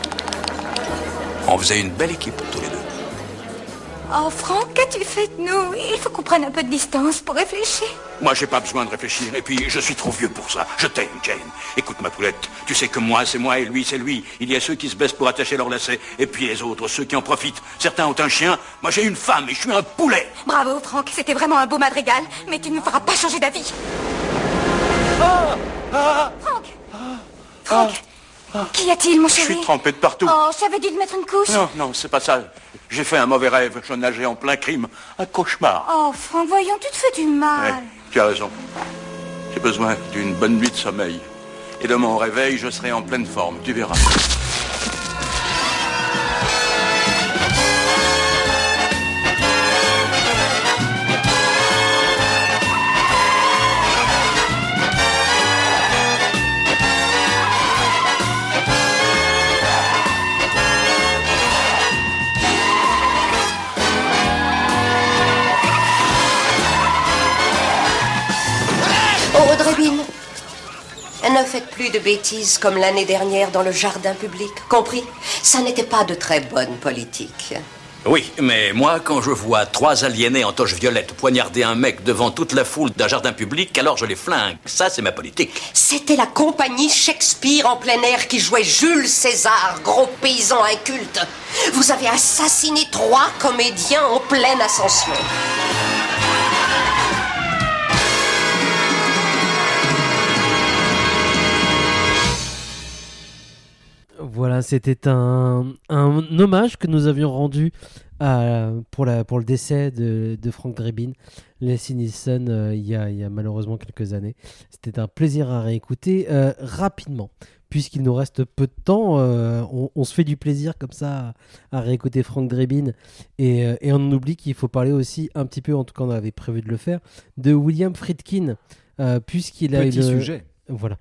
On faisait une belle équipe, tous les deux. Oh, Franck, qu'as-tu fait de nous? Il faut qu'on prenne un peu de distance pour réfléchir. Moi, j'ai pas besoin de réfléchir, et puis je suis trop vieux pour ça. Je t'aime, Jane. Écoute, ma poulette, tu sais que moi, c'est moi, et lui, c'est lui. Il y a ceux qui se baissent pour attacher leurs lacets, et puis les autres, ceux qui en profitent. Certains ont un chien, moi j'ai une femme, et je suis un poulet. Bravo, Franck, c'était vraiment un beau madrigal, mais tu ne me feras pas changer d'avis. Ah, ah, Franck Franck ah, Qu'y a-t-il, mon je chéri? suis trempé de partout. Oh, j'avais dû te mettre une couche. Non, non, c'est pas ça. J'ai fait un mauvais rêve, je nageais en plein crime. Un cauchemar. Oh, Franck, voyons, tu te fais du mal. Ouais, tu as raison. J'ai besoin d'une bonne nuit de sommeil. Et de mon réveil, je serai en pleine forme, tu verras. Drebin, ne faites plus de bêtises comme l'année dernière dans le jardin public, compris? Ça n'était pas de très bonne politique. Oui, mais moi, quand je vois trois aliénés en toche violette poignarder un mec devant toute la foule d'un jardin public, alors je les flingue. Ça, c'est ma politique. C'était la compagnie Shakespeare en plein air qui jouait Jules César, gros paysan inculte. Vous avez assassiné trois comédiens en pleine ascension. Voilà, c'était un, un hommage que nous avions rendu à, pour, la, pour le décès de, de Frank Drebin, Leslie Nielsen, euh, il, y a, il y a malheureusement quelques années. C'était un plaisir à réécouter euh, rapidement. Puisqu'il nous reste peu de temps, euh, on, on se fait du plaisir comme ça à, à réécouter Frank Drebin. Et, euh, et on oublie qu'il faut parler aussi un petit peu, en tout cas on avait prévu de le faire, de William Friedkin, euh, puisqu'il a Petit une... sujet. Voilà.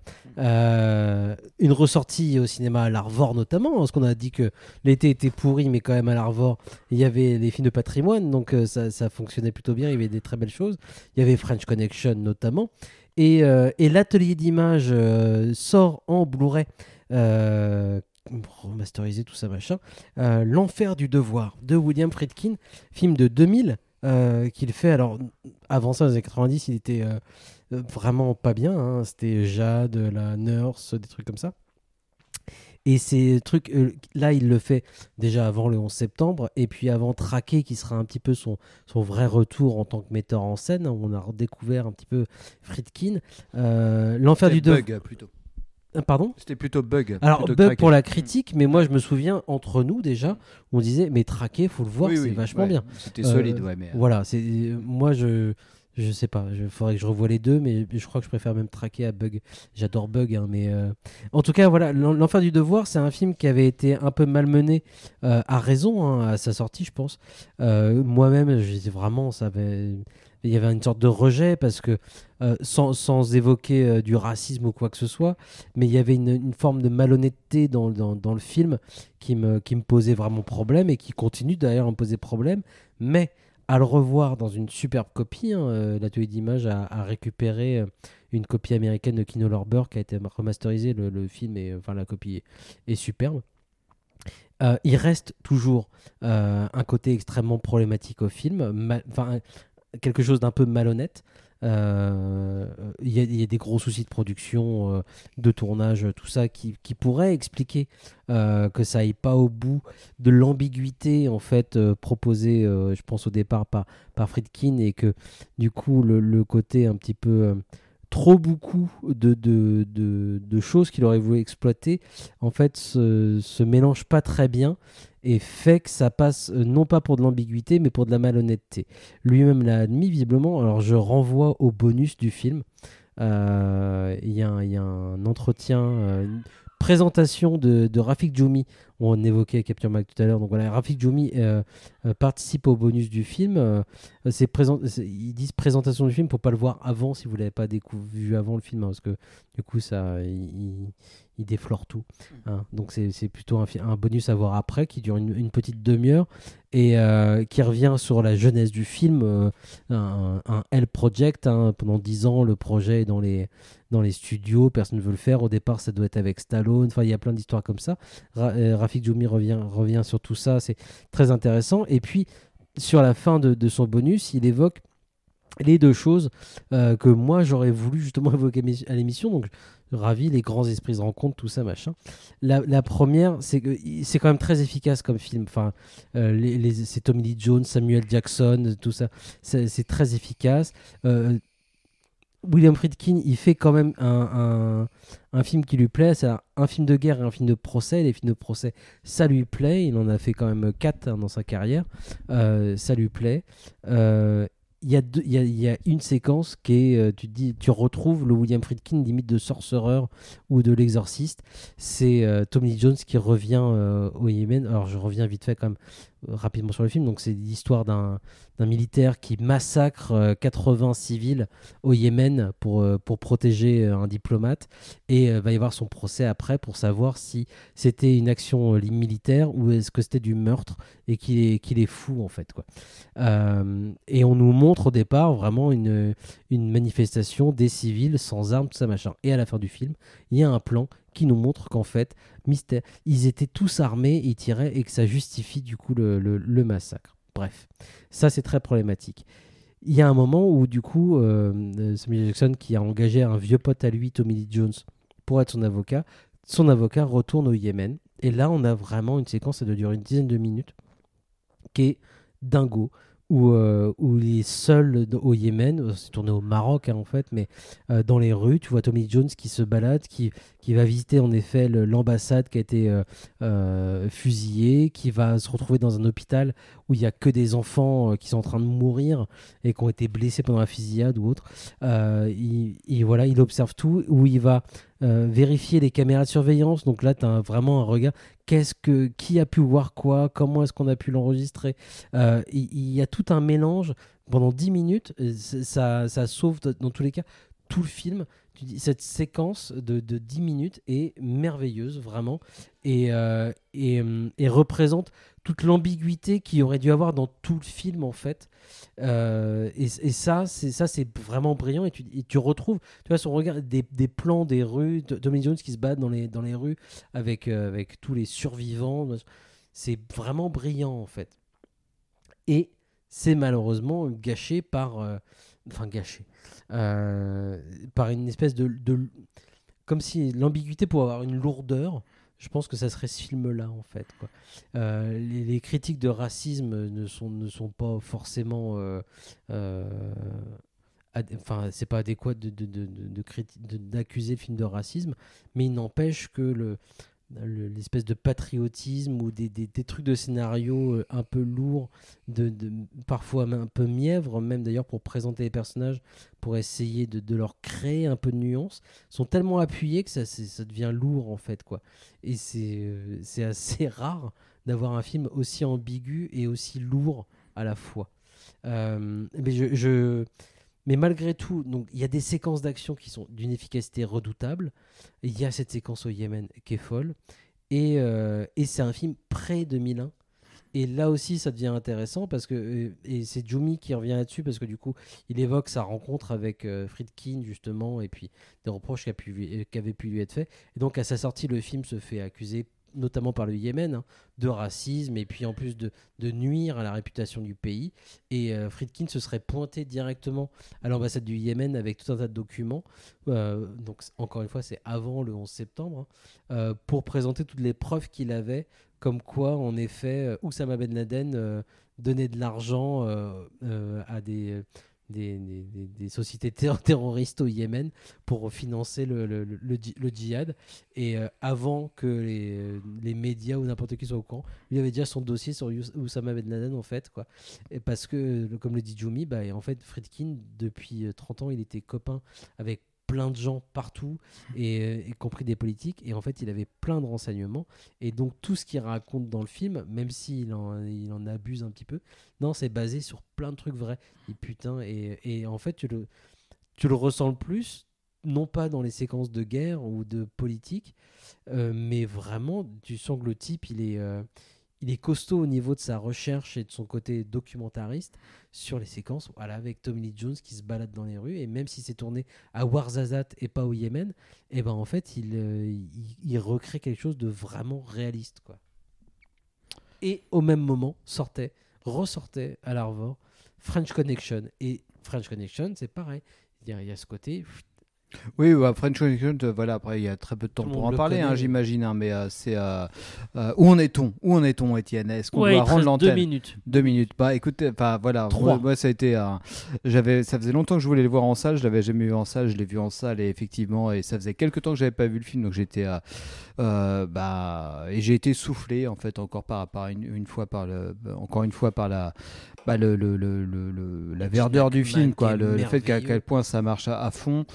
Euh, une ressortie au cinéma à l'Arvor notamment, parce qu'on a dit que l'été était pourri, mais quand même à l'Arvor, il y avait les films de patrimoine, donc euh, ça, ça fonctionnait plutôt bien, il y avait des très belles choses. Il y avait French Connection notamment. Et, euh, et l'atelier d'image euh, sort en Blu-ray, euh, remasterisé, tout ça machin. Euh, L'Enfer du devoir de William Friedkin, film de deux mille, euh, qu'il fait. Alors, avant ça, dans les années quatre-vingt-dix, il était... Euh, vraiment pas bien, hein. C'était Jade, la Nurse, des trucs comme ça. Et ces trucs, euh, là, il le fait déjà avant le onze septembre, et puis avant Traqué, qui sera un petit peu son, son vrai retour en tant que metteur en scène. On a redécouvert un petit peu Friedkin. Euh, L'Enfer du devoir. Bug, plutôt. Pardon ? C'était plutôt Bug. Alors, plutôt Bug Traqué. pour la critique, mais moi, je me souviens, entre nous, déjà, on disait, mais Traqué, faut le voir, Oui, c'est oui, vachement ouais, bien. c'était solide, ouais, mais, euh, Voilà, c'est, moi, je... Je sais pas, il faudrait que je revoie les deux, mais je crois que je préfère même Traqué à Bug. J'adore Bug, hein, mais euh... en tout cas, voilà, L'Enfer du devoir, c'est un film qui avait été un peu malmené euh, à raison hein, à sa sortie, je pense. Euh, moi-même, je disais vraiment, ça avait... il y avait une sorte de rejet parce que euh, sans, sans évoquer euh, du racisme ou quoi que ce soit, mais il y avait une, une forme de malhonnêteté dans, dans, dans le film qui me, qui me posait vraiment problème et qui continue d'ailleurs à me poser problème, mais à le revoir dans une superbe copie, hein, euh, l'atelier d'image a, a récupéré euh, une copie américaine de Kino Lorber qui a été remasterisée, le, le film est, enfin la copie est, est superbe. Euh, il reste toujours euh, un côté extrêmement problématique au film, enfin quelque chose d'un peu malhonnête. Il euh, y, y a des gros soucis de production, euh, de tournage, tout ça qui, qui pourrait expliquer euh, que ça aille pas au bout de l'ambiguïté en fait euh, proposée, euh, je pense au départ par, par Friedkin, et que du coup le, le côté un petit peu euh, trop beaucoup de, de, de, de choses qu'il aurait voulu exploiter en fait se, se mélange pas très bien et fait que ça passe euh, non pas pour de l'ambiguïté mais pour de la malhonnêteté. Lui-même l'a admis visiblement. Alors je renvoie au bonus du film. Euh, Il y, y a un entretien, euh, une présentation de, de Rafik Djoumi. On évoquait Capture Mag tout à l'heure. Donc voilà, Rafik Djoumi euh, euh, participe au bonus du film. Euh, c'est présent, c'est, ils disent présentation du film pour pas le voir avant si vous l'avez pas décou- vu avant le film, hein, parce que du coup ça, il, il, il déflore tout. Hein. Donc c'est, c'est plutôt un, un bonus à voir après qui dure une, une petite demi-heure et euh, qui revient sur la jeunesse du film, euh, un, un L Project. Hein, pendant dix ans, le projet est dans les dans les studios, personne ne veut le faire. Au départ, ça doit être avec Stallone. Enfin, il y a plein d'histoires comme ça. Ra- euh, Rafik Djoumi revient revient sur tout ça. C'est très intéressant. Et puis sur la fin de, de son bonus, il évoque les deux choses euh, que moi j'aurais voulu justement évoquer à l'émission. Donc ravi, les grands esprits se rencontrent, tout ça machin. La, la première, c'est que c'est quand même très efficace comme film. Enfin, euh, les, les, c'est Tommy Lee Jones, Samuel Jackson, tout ça, c'est, c'est très efficace. Euh, William Friedkin, il fait quand même un, un, un film qui lui plaît. C'est un film de guerre et un film de procès. Les films de procès, ça lui plaît. Il en a fait quand même quatre hein, dans sa carrière. Euh, ça lui plaît. Euh, Il y, a deux, il, y a, il y a une séquence qui est, euh, tu, dis, tu retrouves le William Friedkin limite de Sorcerer ou de l'Exorciste. C'est euh, Tommy Lee Jones qui revient euh, au Yémen. Alors je reviens vite fait quand même euh, rapidement sur le film. Donc c'est l'histoire d'un, d'un militaire qui massacre euh, quatre-vingts civils au Yémen pour, euh, pour protéger euh, un diplomate. Et euh, va y avoir son procès après pour savoir si c'était une action euh, militaire ou est-ce que c'était du meurtre et qu'il est, qu'il est fou en fait, quoi. Euh, et on nous montre montre au départ vraiment une, une manifestation des civils sans armes, tout ça machin. Et à la fin du film, il y a un plan qui nous montre qu'en fait, mystère, ils étaient tous armés, ils tiraient et que ça justifie du coup le, le, le massacre. Bref, ça c'est très problématique. Il y a un moment où du coup, euh, Samuel Jackson qui a engagé un vieux pote à lui, Tommy Lee Jones, pour être son avocat, son avocat retourne au Yémen. Et là, on a vraiment une séquence, ça doit durer une dizaine de minutes, qui est dingo. Où, euh, où il est seul au Yémen, c'est tourné au Maroc hein, en fait, mais euh, dans les rues, tu vois Tommy Jones qui se balade, qui, qui va visiter en effet le, l'ambassade qui a été euh, euh, fusillée, qui va se retrouver dans un hôpital où il n'y a que des enfants euh, qui sont en train de mourir et qui ont été blessés pendant la fusillade ou autre. Euh, il, il, voilà, il observe tout, où il va euh, vérifier les caméras de surveillance. Donc là, tu as vraiment un regard. Qu'est-ce que, qui a pu voir quoi? Comment est-ce qu'on a pu l'enregistrer? euh, il, il y a tout un mélange pendant dix minutes. Ça, ça sauve dans tous les cas tout le film. Tu dis, cette séquence de, de dix minutes est merveilleuse, vraiment, et, euh, et, et représente toute l'ambiguïté qu'il y aurait dû avoir dans tout le film, en fait. Euh, et, et ça, c'est, ça, c'est vraiment brillant. Et tu, et tu retrouves, tu vois, son regard, des, des plans des rues, de Tommy Jones qui se bat dans les, dans les rues avec, euh, avec tous les survivants. C'est vraiment brillant, en fait. Et c'est malheureusement gâché par... Euh, enfin, gâché. Euh, par une espèce de, de... Comme si l'ambiguïté pouvait avoir une lourdeur. Je pense que ça serait ce film-là, en fait, quoi. Euh, les, les critiques de racisme ne sont, ne sont pas forcément... Euh, euh, ad... Enfin, c'est pas adéquat de, de, de, de, de criti... de, d'accuser le film de racisme, mais il n'empêche que le... l'espèce de patriotisme ou des, des, des trucs de scénario un peu lourds, de, de, parfois un peu mièvres, même d'ailleurs pour présenter les personnages, pour essayer de, de leur créer un peu de nuance, sont tellement appuyés que ça, c'est, ça devient lourd en fait, quoi. Et c'est, c'est assez rare d'avoir un film aussi ambigu et aussi lourd à la fois. Euh, mais je... je Mais malgré tout, donc il y a des séquences d'action qui sont d'une efficacité redoutable. Il y a cette séquence au Yémen qui est folle. Et, euh, et c'est un film pré-deux mille un. Et là aussi, ça devient intéressant parce que... Et c'est Djoumi qui revient là-dessus parce que du coup, il évoque sa rencontre avec euh, Friedkin, justement, et puis des reproches qui, a pu, qui avaient pu lui être faits. Et donc, à sa sortie, le film se fait accuser notamment par le Yémen, hein, de racisme et puis en plus de, de nuire à la réputation du pays. Et euh, Friedkin se serait pointé directement à l'ambassade du Yémen avec tout un tas de documents. Euh, donc encore une fois, c'est avant le onze septembre, hein, euh, pour présenter toutes les preuves qu'il avait, comme quoi en effet euh, Oussama Ben Laden euh, donnait de l'argent euh, euh, à des... Des, des, des, des sociétés ter- terroristes au Yémen pour financer le, le, le, le, le djihad. Et euh, avant que les, les médias ou n'importe qui soit au courant, il avait déjà son dossier sur Oussama Ben Laden, en fait, quoi. Et parce que, comme le dit Djoumi, bah, en fait, Friedkin, depuis trente ans, il était copain avec plein de gens partout, et, y compris des politiques, et en fait il avait plein de renseignements, et donc tout ce qu'il raconte dans le film, même s'il en, il en abuse un petit peu, non, c'est basé sur plein de trucs vrais. Et putain, et, et en fait tu le, tu le ressens le plus, non pas dans les séquences de guerre ou de politique, euh, mais vraiment tu sens que le type il est euh, il est costaud au niveau de sa recherche et de son côté documentariste sur les séquences, voilà, avec Tommy Lee Jones qui se balade dans les rues, et même si c'est tourné à Ouarzazate et pas au Yémen, et ben en fait il, euh, il, il recrée quelque chose de vraiment réaliste, quoi. Et au même moment sortait, ressortait à l'Arvor French Connection, et French Connection c'est pareil, il y a, il y a ce côté... Oui, ouais, French Connection, euh, voilà, après il y a très peu de temps pour en parler, hein, j'imagine, hein, mais euh, c'est euh, euh, où en est-on Où en est-on, Étienne? Est-ce qu'on ouais, doit rendre l'antenne? Deux minutes. Deux minutes. Bah, écoutez, enfin voilà, moi, moi ça a été, euh, j'avais, ça faisait longtemps que je voulais le voir en salle, je l'avais jamais vu en salle, je l'ai vu en salle, et effectivement, et ça faisait quelques temps que j'avais pas vu le film, donc j'étais, euh, euh, bah, et j'ai été soufflé en fait encore par, par une, une fois par le, encore une fois par la. Bah, le, le, le, le, la verdeur du film, quoi, le, le fait qu'à quel point ça marche à, à fond. On, on sait,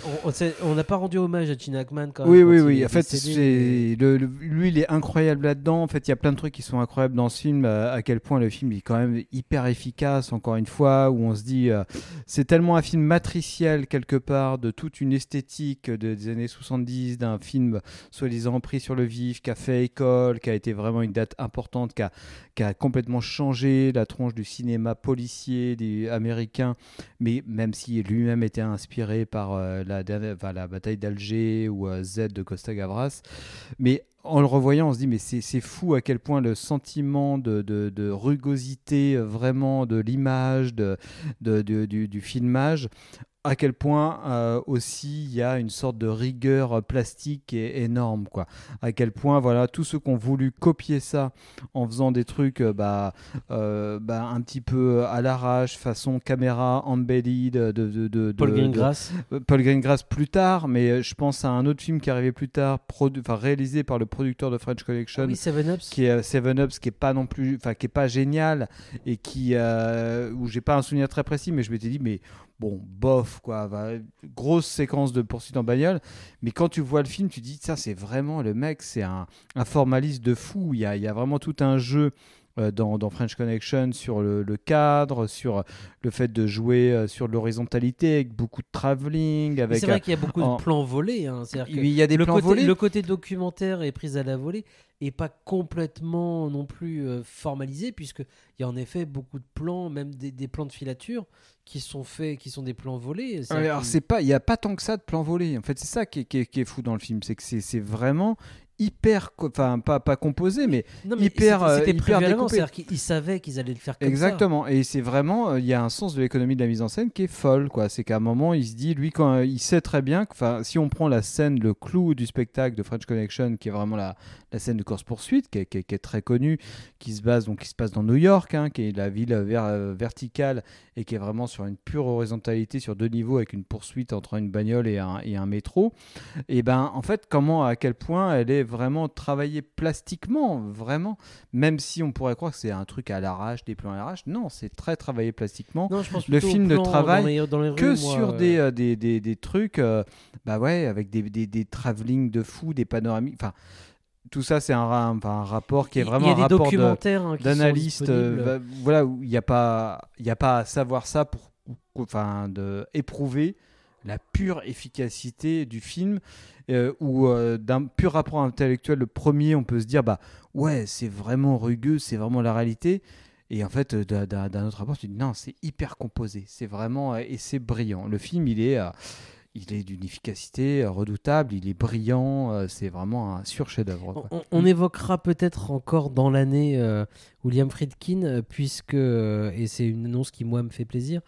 on n'a pas rendu hommage à Gene Hackman quand même. Oui, quand oui, il oui. est En fait, décédé, c'est le, le- lui, il est incroyable là-dedans. En fait, il y a plein de trucs qui sont incroyables dans ce film. euh, à quel point le film est quand même hyper efficace. Encore une fois, où on se dit, euh, c'est tellement un film matriciel quelque part de toute une esthétique de- des années soixante-dix, d'un film soi-disant pris sur le vif, qui a fait école, qui a été vraiment une date importante, qui a, qui a complètement changé la tronche du cinéma policier des américains. Mais même si lui-même était inspiré par euh, la, dernière- enfin, la bataille d'Alger ou euh, Z de Costa Gavras, mais en le revoyant, on se dit mais c'est, c'est fou à quel point le sentiment de, de, de rugosité euh, vraiment de l'image, de, de, de- du, du filmage, à quel point euh, aussi il y a une sorte de rigueur euh, plastique qui est énorme, quoi. À quel point voilà tous ceux qui ont voulu copier ça en faisant des trucs euh, bah, euh, bah, un petit peu à l'arrache, façon caméra embellie de, de, de, de- Paul de- Greengrass. de- Paul Greengrass plus tard, mais euh, je pense à un autre film qui est arrivé plus tard, produ- enfin réalisé par le producteur de French Connection, Ah oui, Seven Ups. qui est euh, Seven Ups, qui est pas non plus, enfin qui est pas génial et qui euh, où j'ai pas un souvenir très précis, mais je m'étais dit mais bon bof quoi, va- grosse séquence de poursuite en bagnole, mais quand tu vois le film, tu dis ça c'est vraiment le mec, c'est un, un formaliste de fou. Il y a, il y a vraiment tout un jeu euh, dans, dans French Connection sur le, le cadre, sur le fait de jouer euh, sur l'horizontalité avec beaucoup de travelling. Mais Avec c'est vrai un- qu'il y a beaucoup en- de plans volés. Hein. C'est-à-dire que Il y a des le plans côté, volés. Le côté documentaire et prise à la volée et pas complètement non plus euh, formalisé, puisqu'il y a en effet beaucoup de plans, même des, des plans de filature qui sont faits, qui sont des plans volés. Ouais, alors c'est pas, il y a pas tant que ça de plans volés. En fait, c'est ça qui est, qui est- qui est fou dans le film, c'est que c'est, c'est vraiment hyper, co- enfin pas pas composé, mais, Non, mais hyper, c'était, c'était euh, hyper prévu à l'avance, découpé. c'est-à-dire qu'ils savaient qu'ils allaient le faire comme Exactement, et c'est vraiment, euh, il y a un sens de l'économie de la mise en scène qui est folle, quoi. C'est qu'à un moment, il se dit, lui, quand euh, il sait très bien, que, enfin, si on prend la scène, le clou du spectacle de French Connection, qui est vraiment la, la scène de course poursuite, qui est, qui est- qui est très connue, qui se base donc qui se passe dans New York, hein, qui est la ville ver- euh, verticale et qui est vraiment sur une pure horizontalité sur deux niveaux avec une poursuite entre une bagnole et un, et un métro. Et ben, en fait, comment, à quel point elle est vraiment travaillée plastiquement, vraiment, même si on pourrait croire que c'est un truc à l'arrache, des plans à l'arrache. Non, c'est très travaillé plastiquement. Non, je pense le plutôt film aux ne plans travaille dans les- dans les que rues, sur moi, des, euh. euh, des, des, des trucs, euh, bah ouais, avec des, des, des travelling de fou, des panoramiques. Enfin, tout ça, c'est un, ra- enfin, un rapport qui est Il y a vraiment un des rapport de- documentaires, hein, qui sont d'analyste. euh, disponibles. va- voilà, où il n'y a pas, il y a pas à savoir ça pour, enfin, de éprouver la pure efficacité du film, euh, ou euh, d'un pur rapport intellectuel. Le premier, on peut se dire, bah ouais, c'est vraiment rugueux, c'est vraiment la réalité. Et en fait, euh, d'un, d'un- d'un autre rapport, tu dis non, c'est hyper composé, c'est vraiment, euh, et c'est brillant. Le film, il est, euh, il est d'une efficacité euh, redoutable, il est brillant, euh, c'est vraiment un sur-chef-d'œuvre, quoi. On, on évoquera peut-être encore dans l'année euh, William Friedkin, euh, puisque, euh, et c'est une annonce qui moi me fait plaisir,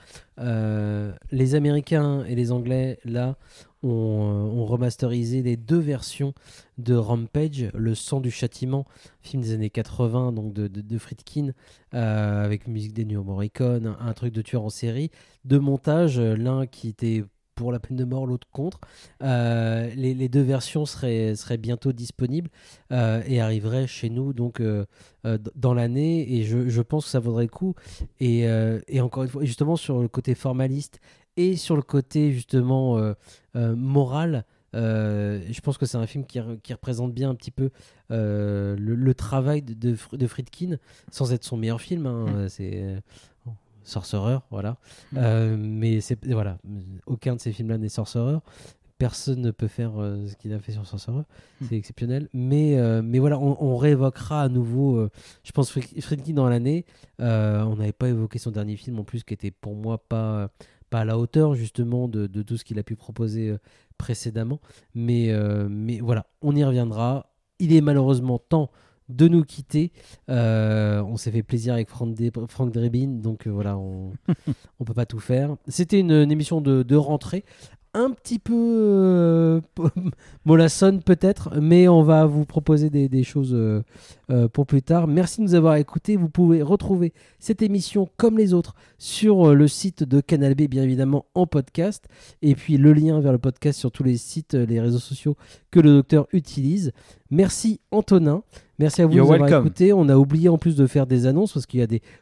euh, les Américains et les Anglais, là, ont, euh, ont remasterisé les deux versions de Rampage, Le sang du châtiment, film des années quatre-vingts, donc de, de, de Friedkin, euh, avec musique d'Ennio Morricone, un, un truc de tueur en série, deux montages, euh, l'un qui était pour la peine de mort, l'autre contre. Euh, les, les deux versions seraient, seraient bientôt disponibles euh, et arriveraient chez nous donc euh, euh, d- dans l'année, et je, je pense que ça vaudrait le coup. Et, euh, et encore une fois, justement sur le côté formaliste et sur le côté justement euh, euh, moral, euh, je pense que c'est un film qui, re- qui représente bien un petit peu euh, le, le travail de, de, Fr- de Friedkin, sans être son meilleur film, hein, Mm. c'est euh, Sorcerer, voilà. Mm. Euh, mais c'est voilà, aucun de ces films-là n'est Sorcerer. Personne ne peut faire euh, ce qu'il a fait sur Sorcerer. C'est exceptionnel. Mais, euh, mais voilà, on, on réévoquera à nouveau, euh, je pense, Fried- Friedkin dans l'année. Euh, on n'avait pas évoqué son dernier film en plus, qui était pour moi pas, pas à la hauteur justement de, de tout ce qu'il a pu proposer euh, précédemment. Mais, euh, mais voilà, on y reviendra. Il est malheureusement temps de nous quitter. Euh, on s'est fait plaisir avec Frank, Dé- Frank Drebin, donc euh, voilà, on on peut pas tout faire. C'était une, une émission de, de rentrée, un petit peu euh, mollassonne peut-être, mais on va vous proposer des, des choses euh, euh, pour plus tard. Merci de nous avoir écoutés. Vous pouvez retrouver cette émission comme les autres sur euh, le site de Canal B, bien évidemment en podcast, et puis le lien vers le podcast sur tous les sites, euh, les réseaux sociaux que le docteur utilise. Merci Antonin. Merci à vous de You're nous avoir welcome. écoutés. On a oublié en plus de faire des annonces parce qu'il y a des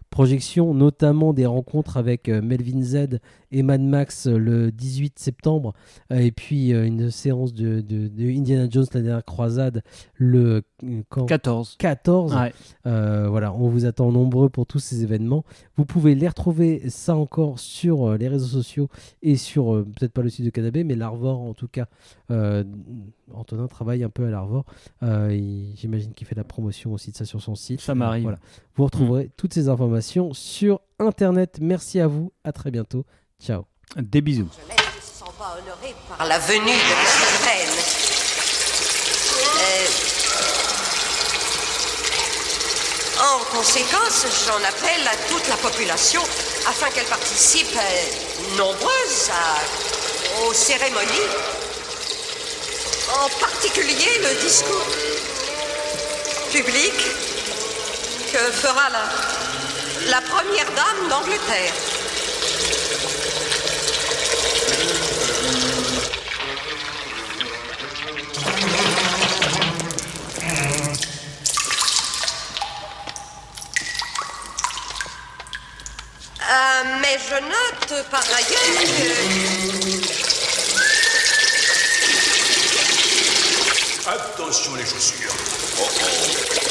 Projection notamment des rencontres avec euh, Melvin Z et Mad Max euh, le dix-huit septembre, euh, et puis euh, une séance de, de, de Indiana Jones, la dernière croisade, le euh, quand quatorze. quatorze. Ouais. Euh, voilà, on vous attend nombreux pour tous ces événements. Vous pouvez les retrouver, ça encore, sur euh, les réseaux sociaux et sur, euh, peut-être pas le site de Canabé, mais l'Arvor en tout cas. Euh, Antonin travaille un peu à l'Arvor. Euh, il- J'imagine qu'il fait la promotion aussi de ça sur son site. Ça m'arrive. Voilà. Vous retrouverez mmh. toutes ces informations sur Internet. Merci à vous. À très bientôt. Ciao. Des bisous. Je ne se sent pas honoré par la venue de cette reine. Euh, En conséquence, j'en appelle à toute la population afin qu'elle participe euh, nombreuse à- aux cérémonies. En particulier le discours public que fera la, la première dame d'Angleterre. Euh, mais je note par ailleurs que... Attention les chaussures. Oh, oh.